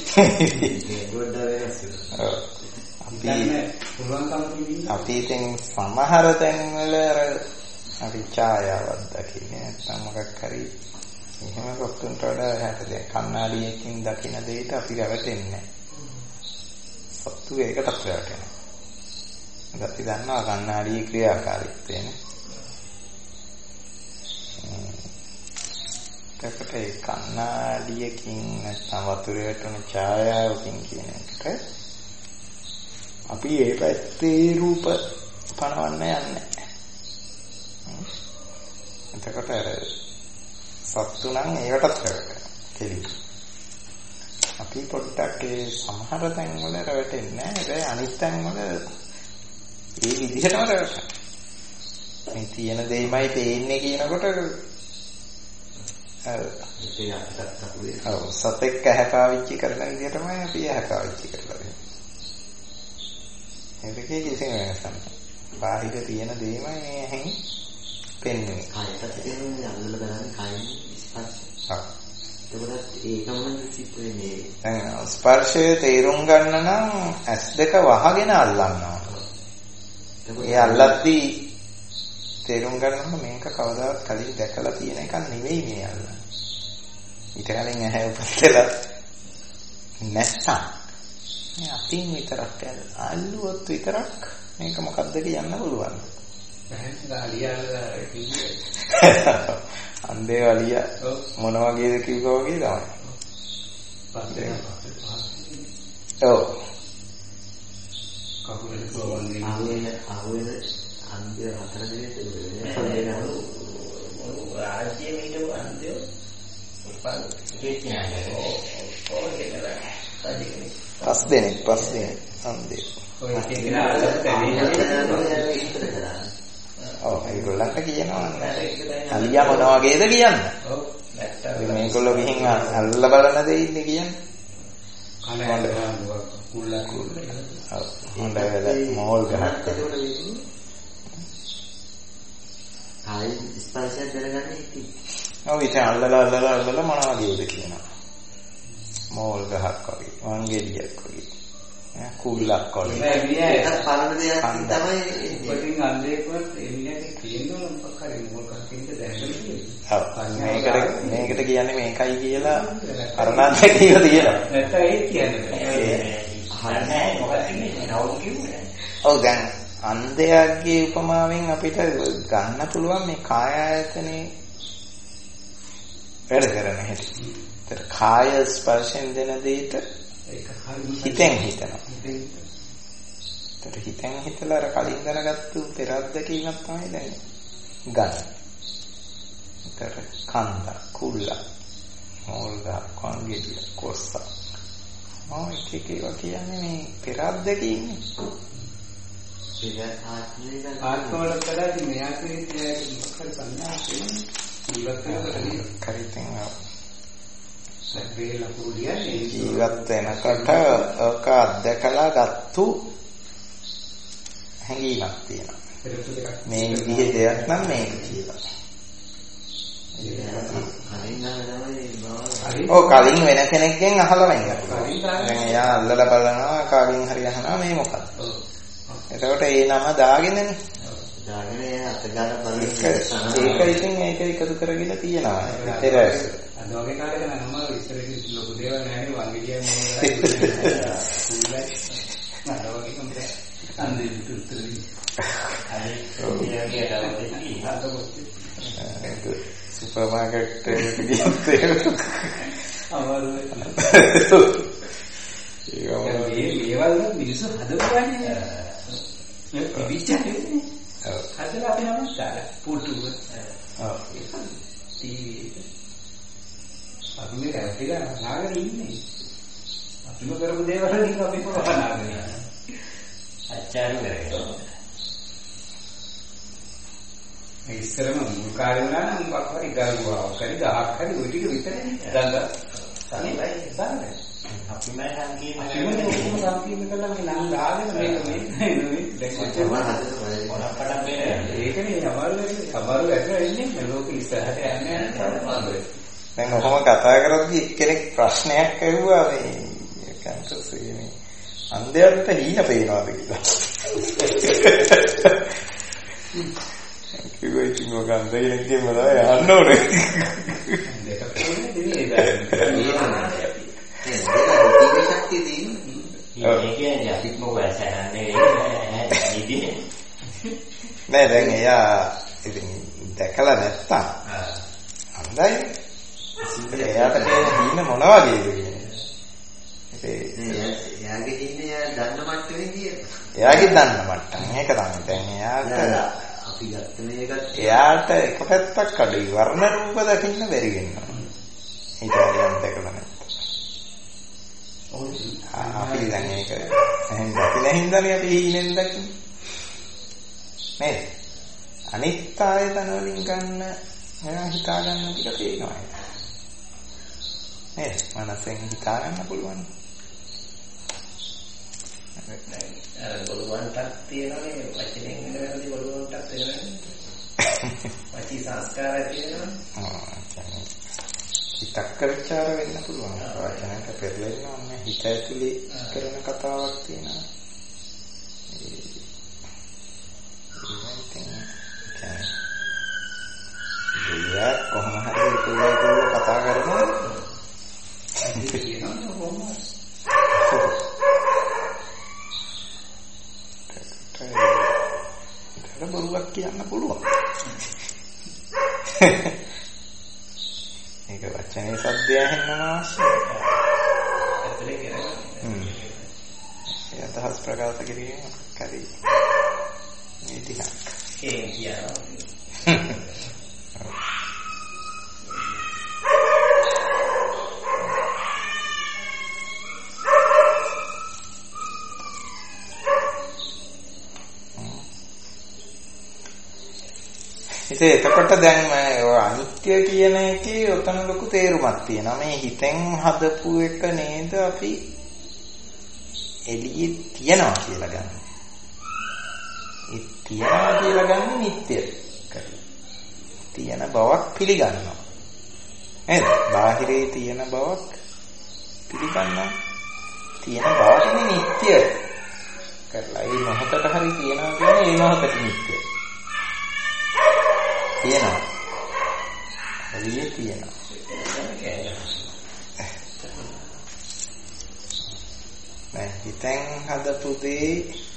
අපි ඉතින් සමහර තැන්වල අපි ඡායාවක් දකින්නේ නැත්නම් මොකක් හරි එහෙම කොටුන්ට වඩා හැට දැන් කණ්ණාඩියකින් දකින දෙයට අපි රැවටෙන්නේ නැහැ. සත්තු ඒකටත් රැවටෙනවා. අපි දන්නවා කණ්ණාඩියේ ක්‍රියාකාරීත්වය නේ. ඒකට ඒ කණ්ණාඩියකින් නැත්නම් වතුරේ වටුන ඡායාවකින් කියන එකට අපි ඒ පැත්තේ රූප පනවන්න යන්නේ. එතකොට සත්තු නම් ඒකටත් රැවටෙනවා කෙලින්. අපි පොඩ්ඩක් ඒ සමහර තැන්වල රැවටෙන්නේ නැහැ. ඒකයි අනිත් තැන්වල ඒ විදිහටම රැවටෙනවා. මේ තියෙන දෙයමයි පේන්නේ කියනකොට සතෙක් ඇහැපාවිච්චි කරන විදිහටමයි අපි ඇහැපාවිච්චි කරලා ඒකේ කිසිම වෙනසක් නැහැ. බාහිර තියෙන දෙයමයි මේ ඇහෙන් පෙන්වන්නේ. කායයට තියෙන අල්ලල බලන්නේ කායින් ස්පර්ශය. හා. ඒකත් ඒකම සිත් වෙන්නේ. දැන් ස්පර්ශය තේරුම් ගන්න නම් S2 වහගෙන අල්ලන්නවා. ඒ අල්ලද්දී තේරුම් ගන්නකොට මේක කවදාවත් කලින් දැකලා තියෙන එකක් නෙවෙයි මේ අල්ලන්නේ. ඊට කලින් ඇහැ උපදලා නැත්තම් මේ අතින් විතරක් අල්ලුවොත් විතරක් මේක මොකක්ද කියන්න පුළුවන්. අන්දේ වලිය මොන වගේද කිව්වා වගේ තමයි. ඔව්. කකුලේ කොවන්නේ ආවෙන අන්දේ හතර දෙනෙක් රාජ්‍යයේ හිටපු අන්දේ පස් දෙනෙක් අන්දේ. ඔව් ඒගොල්ලන්ට කියනවා අලියා මොන වගේද කියන්න. ඔව් මේගොල්ලෝ ගිහින් අල්ල බලන දෙයි ඉන්නේ කියන්නේ. කුල්ලා ඔව් හොඳයි මෝල් ගහක්. ආයි ස්පර්ශය දැනගන්නේ ඉතින්. ඔව් ඉතින් අල්ලලා මොන වගේද කියනවා. මෝල් ගහක් වගේ, වංගෙඩියක් වගේ. කුල්ලක් වගේ. ඒක පරණ දෙයක් තමයි. ඉතින් අන්දේකවත් එන්නේ තියෙනවා මොකක් හරි මොකක් හරි දැනගන්න. ඔව් මේකට කියන්නේ මේකයි කියලා අරණත් කියලා තියෙනවා. නැත්නම් ඒක කියන්නේ. අහන්නේ මොකක්ද කියන්නේ නවුන් කිව්වේ. ඔව් දැන් අන්ධයාගේ උපමාවෙන් අපිට ගන්න පුළුවන් මේ කාය ආයතනේ වැඩ කරන හැටි. ඒතර කාය ස්පර්ශයෙන් දෙන දෙයට ඒක හිතෙන් හිතනවා. ඒතර හිතෙන් හිතලා අර කලින් දැනගත්තු පෙරද්දකීමක් තමයි දැන් ගන්න. ඒතර කන්ද කුල්ල මොල්ග කොංගෙඩිය කොස්ස එක ඒවා කියන්නේ මේ පෙරද්දකීන්නේ. ආත්මවල කඩාදී මෙයාගේ මොකක් හරි සංඥාවක් ඉවත් කරලා ජීවත් වෙනකොට ඔක අත්දකලා ගත්තු හැඟීමක් තියෙනවා. මේ විදිහේ දෙයක් නම් මේක කියලා. කලින් වෙන කෙනෙක්ගෙන් අහලා වෙන්න පුළුවන්. දැන් එයා අල්ලලා බලනවා කාගෙන් හරි අහනවා මේ මොකක්ද? එතකොට ඒ නම දාගෙනනේ. දාගෙන අත ගන්න බලන්න. ඒක ඉතින් ඒක එකතු කරගෙන තියෙනවා. පෙරස්. අද වගේ කාලයක නම් මම ඉස්සරහින් ලොකු දේවල් නැහැ වංගෙඩිය මොනවද? නෑ වගේ අන්දේ උත්තරී. සුපර් මාකට් එකේ ගියොත් අමාරුයි. මේවල් මිනිස්සු හදපුවානේ. මේ පිටිච්චනේ. වෙලා අපි නම් කාලා පුටුව. ඔව්. ඒක ටීවී එක. අපි මේ රැටි ගන්න නාගෙන ඉන්නේ. අපිම කරපු දේවල් වලින් අපි කොහොමද ඉන්නේ? අච්චාරු කරේ. මේ ඉස්සරම මුල් කාලේ වුණා නම් මොකක් හරි ගල්ුවා. කරි 10ක් හරි ওই ටික විතරනේ. දැන් සමහරයි සමහරයි. අපිම සංකීර්ණ අපිම සංකීර්ණ කළා මේ නම් දාගෙන මේක දැන් කොච්චර මොනක්කට බේරෙන්නේ. ඒකනේ සමහරව ඇදලා ඉන්නේ මේ ලෝකෙ ඉස්සරහට යන්නේ නැහැ. දැන් ඔහොම කතා කරද්දී එක්කෙනෙක් ප්‍රශ්නයක් ඇහුවා මේ කැම්පස්සේ මේ අන්ධයන්ට හීන පේනවාද කියලා. කිව්වා ඉතින් ඔය ගන්දගෙනකින් මම යන්න ඕනේ. දෙකක් තියෙන්නේ නෙමෙයි. ශක්තිය තියෙන්නේ. ඒ කියන්නේ අපිත් මොකද සෑහන්නේ ඉතින් නෑ දැන් එයා ඉතින් දැකලා නැත්තම් අන්දයි එයාට තියෙන හීන මොන වගේද කියන්නේ. එයාගේ ඉන්නේ එයා දන්න මට්ටමේ කියන. එයාගේ දන්න මට්ටම. ඒක තමයි. දැන් එයාට අපි ගත්ත මේකත් එයාට එක පැත්තක් අඩුයි. වර්ණ රූප දකින්න බැරි වෙනවා. ඊට වඩා දැකලා නැත්නම්. අපි දැන් ඒක එහෙන් දැකලා හින්දානේ අපි හීනෙන් දකින්නේ. නේද? අනිත් ආයතන වලින් ගන්න එයා හිතා ගන්න ටික පේනවා. නේද? මනසෙන් හිතා ගන්න පුළුවන්. අර බලවන්ටක් තියෙනනේ වචනෙන් ඉන්න වැරදි බලවන්ටක් වෙනවනේ. වචී සංස්කාරය තියෙනවා. හිතක් විචාර වෙන්න පුළුවන්. වචනයක පෙරලෙනවා නේ හිත ඇතුලේ කරන කතාවක් තියෙනවා. ඒ කොහොම හරි ඒක කතා කරනවා. ඒක බොරුවක් කියන්න පුළුවන්. ඒක වචනේ සද්දය ඇහෙන්න අවශ්‍යයි. ඇත්තටම කියන්නේ. ඒ අදහස් ප්‍රකාශ කිරීම කරේ. මේ ටිකක්. ඒ කියනවා. ඉතින් එතකොට දැන් ඔය අනිත්‍ය කියන එකේ උතන ලොකු තේරුමක් තියෙනවා. මේ හිතෙන් හදපු එක නේද අපි එළියේ තියනවා කියලා ගන්න. ඒ තියනවා කියලා ගන්න නිට්ටය කරලා. තියෙන බවක් පිළිගන්නවා. නේද? බාහිරේ තියෙන බවක් පිළිගන්නවා. තියෙන බවට නිට්ටය කරලා. ඒ මොහොතට හරි තියනවා කියන්නේ ඒ මොහොතට නිට්ටය. තියෙනවා. එළියේ තියෙනවා. නෑ හිතෙන් හදපු දේ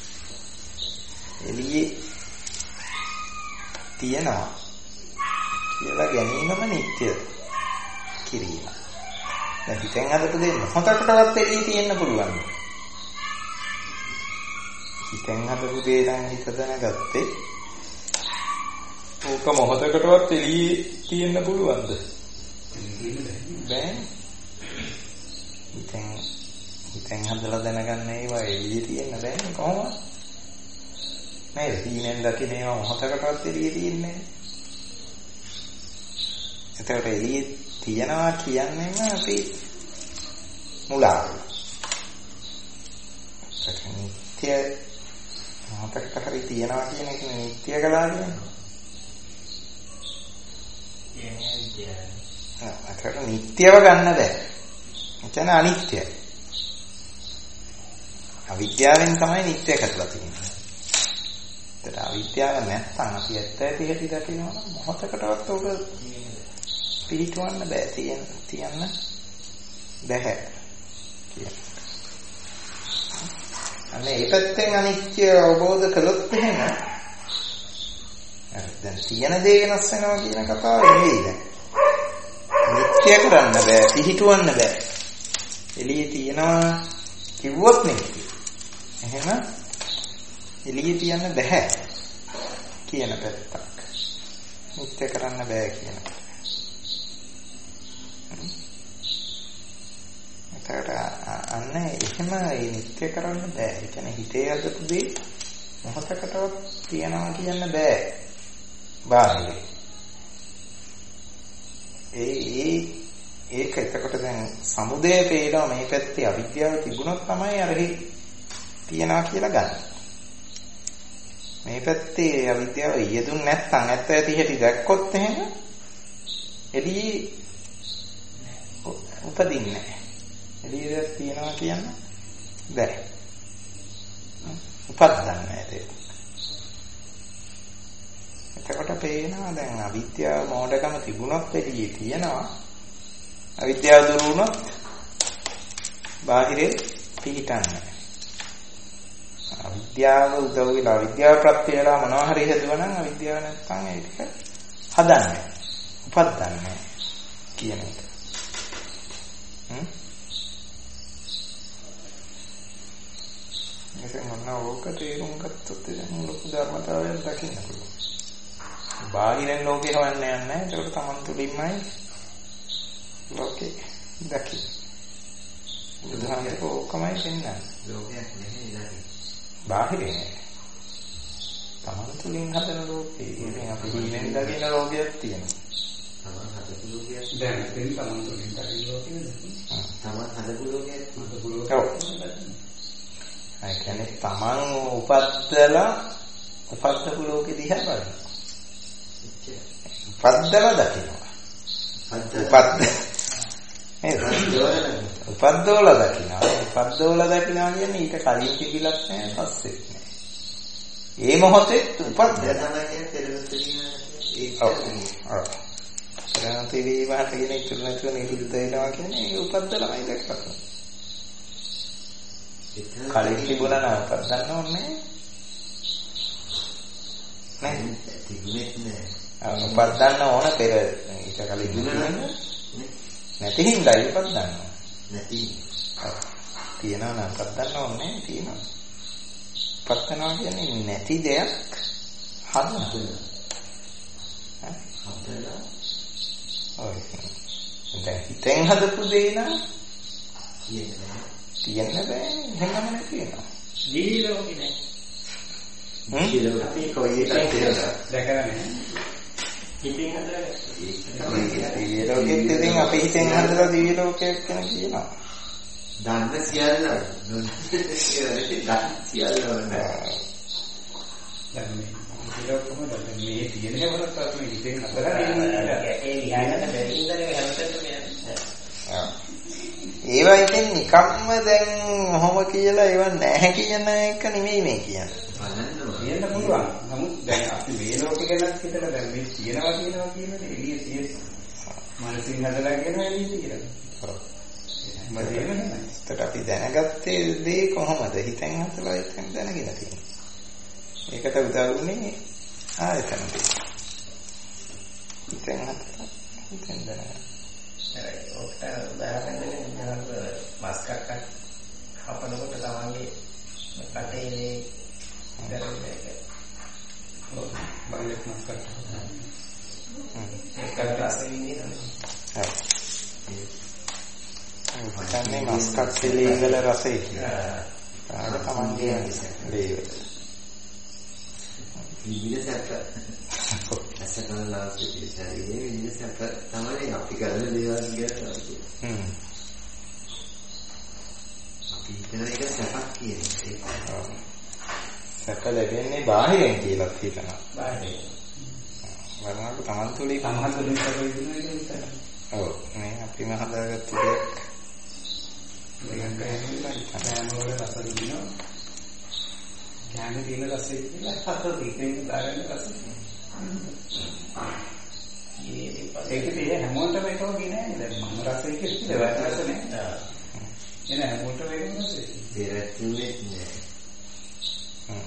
එළියේ තියෙනවා කියලා ගැනීමම නිත්‍ය කිරීම. දැන් හිතෙන් හදපු දේ මොහොතකටවත් එළියේ තියෙන්න පුළුවන්. හිතෙන් හදපු දේ නම් හිත දැනගත්තේ ඕක මොහොතකටවත් එළියේ තියෙන්න පුළුවන්ද? බෑ. හිතෙන් හදලා දැනගන්න ඒවා එළියේ තියෙන්න බෑනේ කොහොමද? නේද? සීනෙන් දකින්න ඒවා මොහොතකටවත් එළියේ තියෙන්නේ නැහැ. එතකොට එළියේ තියනවා කියන්නේම අපි මුලා. ඒක නිත්‍ය මොහොතකට හරි තියනවා කියන එක නිත්‍ය කළා කියන්නේ. ඒකට නිට්ටයව ගන්න බෑ. එතන අනිත්‍යයි. අවිද්‍යාවෙන් තමයි නිට්ටය කරලා තියෙන්නේ. ඒකට අවිද්‍යාව නැත්නම් අපි ඇත්ත ඇති හැටි දකිනවා නම් මොහොතකටවත් උඩ පිළිටවන්න බෑ. තියන්න බෑ. අනේ ඒ පැත්තෙන් අනිත්‍ය අවබෝධ කළොත් එහෙම දැන් තියෙන දේ වෙනස් වෙනවා කියන කතාව නෙවෙයි දැන්. නිත්‍ය කරන්න බෑ, පිහිටවන්න බෑ. එළියේ තියනවා කිව්වොත් නෙවෙයි. එහෙම එළියේ තියන්න බෑ. කියන පැත්තක්. නිත්‍ය කරන්න බෑ කියන එක. ඒකට අන්න එහෙම නිත්‍ය කරන්න බෑ. ඒ කියන්නේ හිතේ හදපු දේ මොහොතකටවත් තියනවා කියන්න බෑ. බාහිරේ. ඒක එතකොට දැන් සමුදය පේනවා මේ පැත්තේ අවිද්‍යාව තිබුණොත් තමයි අරහි තියනවා කියලා ගන්න. මේ පැත්තේ අවිද්‍යාව යෙදුන් නැත්නම් ඇත්ත ඇති හැටි දැක්කොත් එහෙම එළියේ උපදින්නේ නැහැ. එළියේ තියනවා කියන්න බැහැ. උපදින්නේ නැහැ. එතකොට පේනවා දැන් අවිද්‍යාව මෝඩකම තිබුණොත් එළියේ තියනවා. අවිද්‍යාව දුරු වුණොත් බාහිරේ පිහිටන්නේ. අවිද්‍යාව උදව් වෙලා අවිද්‍යාව ප්‍රත්‍ය වෙලා මොනවා හරි හදුවා නම් අවිද්‍යාව නැත්නම් ඒක හදන්නේ. උපදින්නේ කියන එක. මේක මොනවා ඕක තේරුම් ගත්තොත් දැන් ලොකු ධර්මතාවයක් දකින්න පුළුවන්. බාහිරෙන් ලෝකේ හොයන්නේ නැහැ. ඒකට තමන් තුළින්මයි ලෝකේ දකින්න. බුදුහාමේ ඕකමයි කියන්නේ. ලෝකයක් නෙමෙයි නේද? බාහිරේ නෑ. තමන් තුළින් හදන ලෝකේ. ඉතින් අපි හිමින් දකින ලෝකයක් තියෙනවා. තමන් හදපු ලෝකයක්. දැන් ඉතින් තමන් තුළින් දකින ලෝකෙද? තමන් හදපු ලෝකයක්. හදපු ලෝකයක්. ඒ කියන්නේ තමන් උපද්දලා උපද්දපු ලෝකෙ දිහා බලනවා. උපද්දලා දකිනවා. උපද්දෝලා දකිනවා. උපද්දෝලා දකිනවා කියන්නේ ඊට කලින් තිබිලත් නැහැ පස්සෙත් නැහැ. ඒ මොහොතේ උපද්දලා තමයි පෙරවතුලින ඒක. පෙරවතුලිවාට කියන ඉතුරු නැතුව නිරුද්ධ වෙනවා කියන්නේ ඒ උපද්දලාමයි දැක්කත්. කලින් තිබුණා නම් උපද්දන්න ඕනේ නැහැ. තිබුණේ නැහැ. උපද්දන්න ඕන පෙර ඊට කලින් තිබුණා නැති හින්දා උපද්දන්න ඕන. නැති. තියනවා නම් උපද්දන්න ඕනේ තියෙනවා. උපද්දනවා කියන්නේ නැති දෙයක් හදනවා. හදලා ඔය දැන් හිතෙන් හදපු දේ නම් තියන්න බෑ. එහෙමම නැති වෙනවා. දිවි ලෝකේ නෑ. කියලා අපි කොයි එකක් කියලා දැකලා නෑ. හිතෙන් හදලා දිව්‍ය ලෝකෙත් ඉතින් අපි හිතෙන් හදලා දිව්‍ය ලෝකයක් කියන කියනවා. දන්න සියල්ල සියල්ල දැන් මේ කොහොමද මේ තියෙන හැවරත් අපි හිතෙන් හදලා ඒ ලියන්නට බැරි ඉඳලා හැමතැනම යනවා. ඒවා ඉතින් නිකම්ම දැන් මොහොම කියලා ඒව නැහැ කියන එක නෙමෙයි මේ කියන්නේ. කියන්න පුළුවන්. නමුත් දැන් අපි මේ ලෝකෙ ගැන හිතලා දැන් මේ කියනවා කියන්නේ එළිය තියෙන මනසින් හදලා කියන එළිය තියෙනවා. ඔව්. මම අපි දැනගත්තේ දේ කොහොමද? හිතෙන් හදලා හිතෙන් දැනගෙන තියෙන්නේ. ඒකට උදව් වුණේ ආයතනදී. හිතෙන් හදලා හිතෙන් දැනගන්න. ඔක්ට උදාහරණයක් නේද මාස්කක් හපනකොට තමන්ගේ කටේ දැනෙන්නේ ඔව් බයිලක් මාස්කක් ඒක රසයෙන් නේද තමයි මාස්කක් පිළිංගල රසය කියලා. ආද තමන්ගේ දේවල් විවිධ අසකලලා සිටිසාරියේ විවිධ තමයි අපි කරන දේවල් ගැන අපි හිතන එක සැපක් කියන්නේ. සැප ලැබෙන්නේ බාහිරෙන් කියලා හිතනවා. බාහිරෙන්. වරණක තමන් තුළින් තමන් තුළින් කරගෙන ඉන්න ඔව් මේ අපිම හදාගත්ත දෙයක්. මේක කෑම වල රස දිනනවා. කෑම තියෙන රසය කියලා හතර දෙකෙන් දාගන්න රසය. ඒකේ හැමෝටම ඒක වගේ නෑ නේද? මම රසය කියලා වැට රස නෑ. එන හැමෝටම ඒක රසය. දෙරතුනේ නෑ.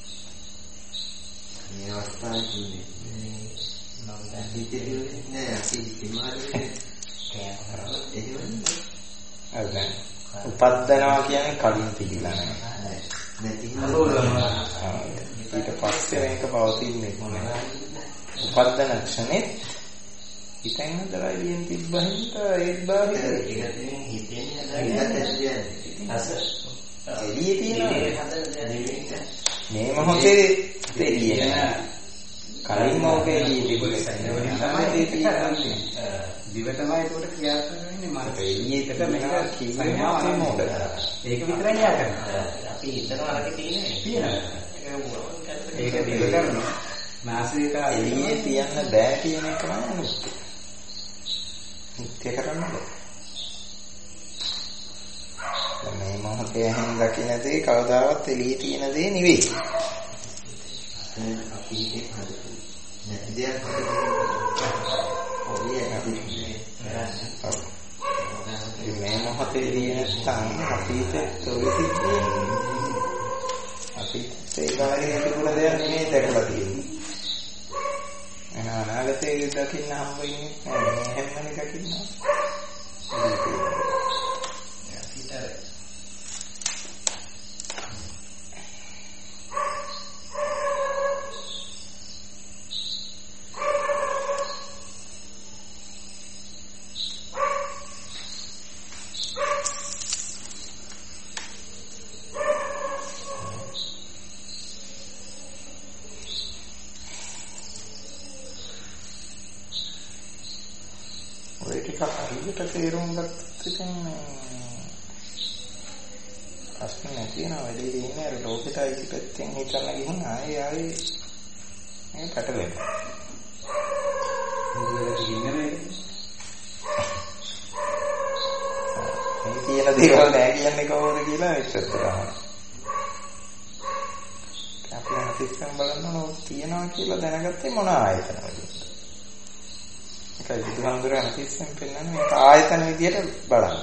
මේ අවස්ථාවේ මම දැන් හිතේ නෑ අපි හිමාලේ කෑම කරලා එහෙමනේ. හරි. උපද්දනවා කියන්නේ කලින් තිබිලා නෑ. නැති ඊට පස්සේ මේක පවතින්නේ නැහැ. උපදින ක්ෂණෙත් හිතෙන් හදලා එළියෙන් තිබ්බහින්ද ඒත් බාහිර එළියේ තියෙනවා. මේ මොහොතේ එළියේ නෑ. කලින් මොකේ එළියේ තිබුණේ තමයි තියෙන්නේ. දිව තමයි ඒකට ක්‍රියාත්මක වෙන්නේ මට එළියේකට මේක කියනවා මොකද? ඒක විතරයි යා කරන්නේ. අපි හිතනවා අරක තියෙනවා. ඒක දිව කරනවා. නාසික එළියේ තියන්න බෑ කියන එක නම් අනුස්සති. නිත්‍ය කරන්න බෑ. මේ මොහොතේ හැම දකින්න දේ කවදාවත් එළියේ තියෙන දේ නෙවෙයි. අපි ඒක හදපු නැති දෙයක් මේ මොහොතේ තියෙන තන් අතීතයේ තොරදී අතීතයේ බාහිර තිබුණ දේවල් නෙමෙයි දැකලා තියෙන්නේ. අනාගතයේ දකින්න හම්බ වෙන්නේ නැහැ. මේ හැම එකකින්ම තේරුම් ගත්තත් ඉතින් ප්‍රශ්න නැති වෙනවා. වැඩි දෙන්නේ අර ලෝකෙට අයිති පැත්තෙන් හිතන්න ගිහින් ආයේ මේ පැටලෙනවා. මේ කියන දේවල් නෑ කියන්නේ කොහොමද කියලා ඉස්සර කරා. අපි අතිස්සම් බලන්න ඕන තියනවා කියලා දැනගත්තේ මොන ආයතනවලද? ඒකයි බුදුහාමුදුරුවෝ අතිස්සම් පෙන්නන්නේ මේක ආයතන විදියට බලන්න.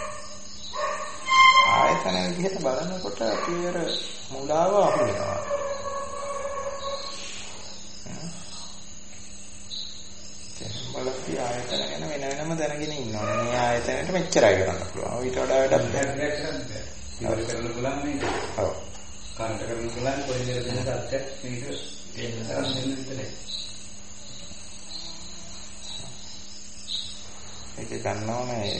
ආයතන විදියට බලනකොට අපි අර මුලාව අහු වෙනවා. බලපි ආයතන ගැන වෙන වෙනම දැනගෙන ඉන්නවා. මේ ආයතනයට මෙච්චරයි කරන්න පුළුවන්. ඊට වඩා වැඩක් බෑ. ඉවර කරන්න පුළුවන් නේද? ඔව්. කාන්ට කරන්න පුළුවන් කොයි විදිහට දෙන තත්ත්වයක් මේක දෙන්න තරම් දෙන්න විතරයි. ඒක ගන්නවනේ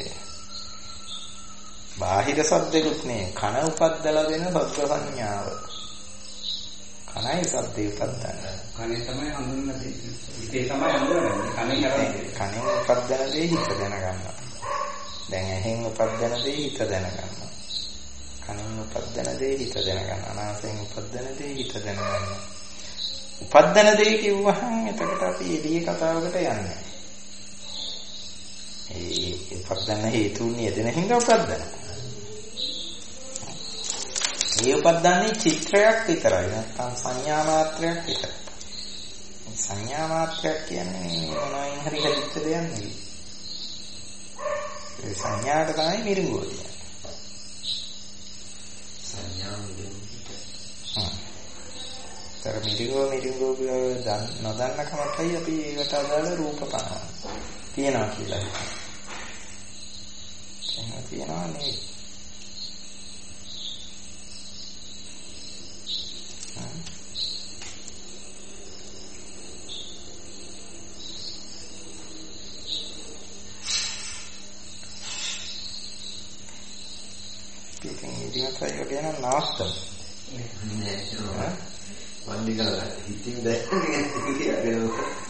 බාහිර සද්දෙකුත් නේ කන උපද්දලා දෙන සද්ද සංඥාව. කනයි සද්දේ උපද්දන්නේ. කනේ තමයි හඳුන්වන්නේ. හිතේ තමයි හඳුන්වන්නේ. කනෙන් උපද්දන දේ හිත දැනගන්නවා. දැන් ඇහෙන් උපද්දන දේ හිත දැනගන්නවා. කනෙන් උපද්දන දේ හිත දැනගන්නවා. නාසයෙන් උපද්දන දේ හිත දැනගන්නවා. උපද්දන දේ කිව්වහම එතකොට අපි එළියේ කතාවකට යන්නේ. ඒ උපද්දන හේතුන් යෙදෙන හින්දා උපද්දන. මේ උපද්දන්නේ චිත්‍රයක් විතරයි නැත්නම් සංඥා මාත්‍රයක් විතරයි. සංඥා මාත්‍රයක් කියන්නේ මොනවායින් හරි හැදිච්ච දෙයක් නෙවෙයි. ඒ සංඥාට තමයි මිරිඟුව කියන්නේ. සංඥා මිරිඟුව. මිරිඟුව නොදන්න කමයි අපි ඒකට අදාළ රූප පනවන්නේ. තියනවා කියලා හිතනවා. එහෙම තියනවා නෙවෙයි. ඉතින් ඉතින් ගැන නවත්තමු. නෑ. වන්දි කරලා හිතින් දැක්කේ කියලා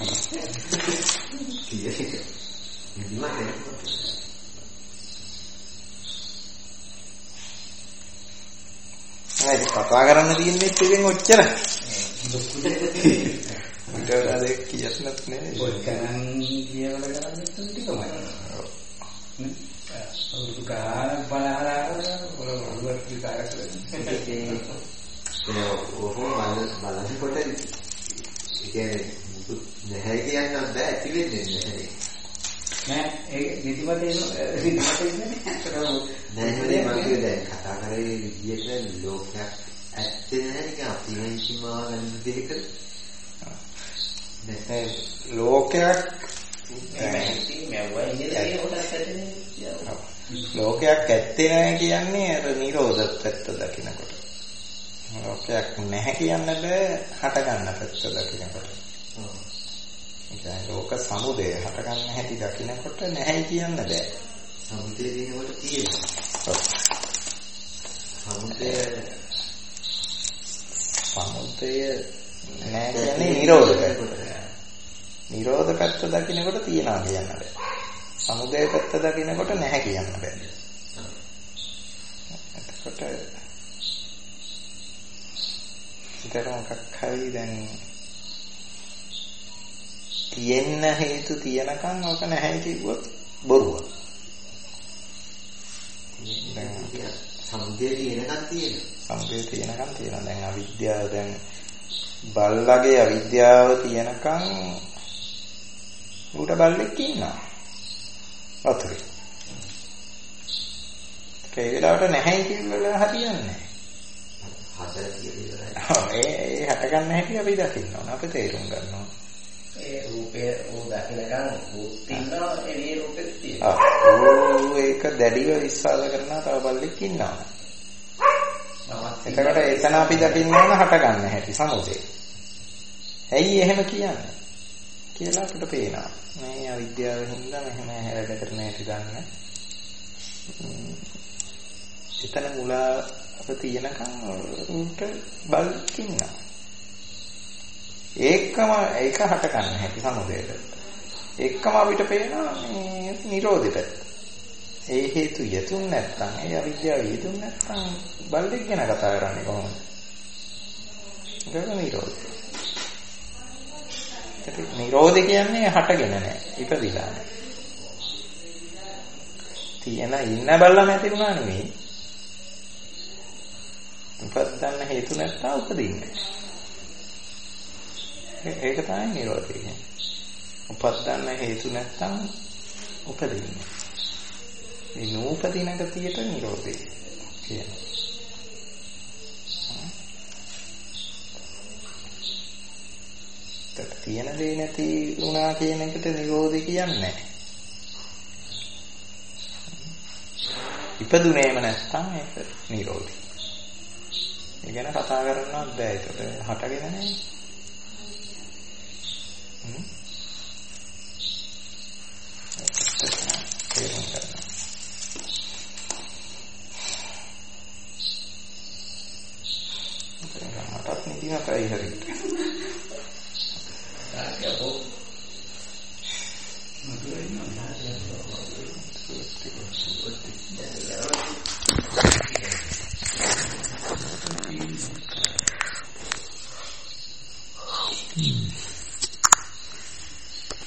නේද කතා කරන්න තියෙන්නේ ඉතින් ඔච්චර. මට අර කියත් නැත්නේ. ඔය ගණන් කියවල කරන්නේ ටිකමයි. අවුරුදු ගානක් බලහලා ඔළුවට විකාර කරන්නේ. බලනකොට ඒ කියන්නේ නැහැ කියන්න බෑ ඇති වෙන්නේ නැහැ. නෑ ඒ නිදිමත එන්නේ නැහැ මම දැන් කතා කරේ විදියට ලෝකයක් ඇත්තේ නැහැ නිකන් අපි වෙන්චිමා ගන්න දෙයක. නැහැ ලෝකයක් ලෝකයක් ඇත්තේ නැහැ කියන්නේ අර නිරෝධ පැත්ත දකිනකොට. ලෝකයක් නැහැ කියන්න බෑ හට ගන්න පැත්ත දකිනකොට. ඒ ලෝක සමුදය හට ගන්න හැටි දකිනකොට නැහැ කියන්න බෑ. සමුදය දිනකොට තියෙනවා. සමුදය නෑ කියන්නේ නිරෝධ පැත්ත. නිරෝධ පැත්ත දකිනකොට තියනවා කියන්න බෑ. සමුදය පැත්ත දකිනකොට නැහැ කියන්න බෑ. එතකොට ඉතර මොකක් හරි දැන් තියෙන්න හේතු තියනකම් ඔක නැහැ කිව්වොත් බොරුවක්. දැන් සමුදය තියෙනකම් තියෙනවා. සමුදය තියෙනකම් තියෙනවා. දැන් අවිද්‍යාව දැන් බල්ලගේ අවිද්‍යාව තියෙනකම් උඩ බල්ලෙක් ඉන්නවා. වතුරේ. ඒ වෙලාවට නැහැ කියලා හරියන්නේ නැහැ. හතර කියලා. ඒ හට ගන්න හැටි අපි දකින්න ඕන. අපි තේරුම් ගන්න ඕන. ඒ රූපේ දකින්නකම් තියෙනවා එළියේ රූපෙත් තියෙනවා. ඒක දැඩිව විශ්වාස කරන තව බල්ලෙක් ඉන්නවා. එතකොට එතන අපි දකින්න ඕන හට ගන්න හැටි සමුදේ. ඇයි එහෙම කියන්නේ? කියලා අපිට පේනවා. මේ අවිද්‍යාව හින්දා මෙහෙම හැරෙඩ කරන හැටි ගන්න. එතන මුලාව තියෙනකම් උන්ට බල්ලෙක් ඉන්නවා. ඒක හට ගන්න හැටි සමුදේට. ඒකම අපිට පේනවා මේ නිරෝධෙට. ඒ හේතු යතුන් නැත්තම් ඒ අවිද්‍යාව යතුන් නැත්තම් බල්ලෙක් ගැන කතා කරන්නේ කොහොමද? ඒක නිරෝධය. ඒක නිරෝධය කියන්නේ හටගෙන නැහැ. ඉපදිලා නැහැ. තියෙන ඉන්න බල්ලා නැති වුණා නෙවෙයි. උපදින්න හේතු නැත්තම් උපදින්නේ. ඒක තමයි නිරෝධය කියන්නේ. උපදින්න හේතු නැත්තම් උපදින්නේ. මේ නූපදින ගතියට නිරෝධය කියනවා. තියෙන දේ නැති වුණා කියන එකට නිරෝධය කියන්නේ නැහැ. ඉපදුනේම නැත්තම් ඒක නිරෝධය. ඒ ගැන කතා කරන්නවත් බෑ. ඒකට හටගෙන නැහැ. තේරුම් ගන්න. මටත් නිදිමතයි හරියට.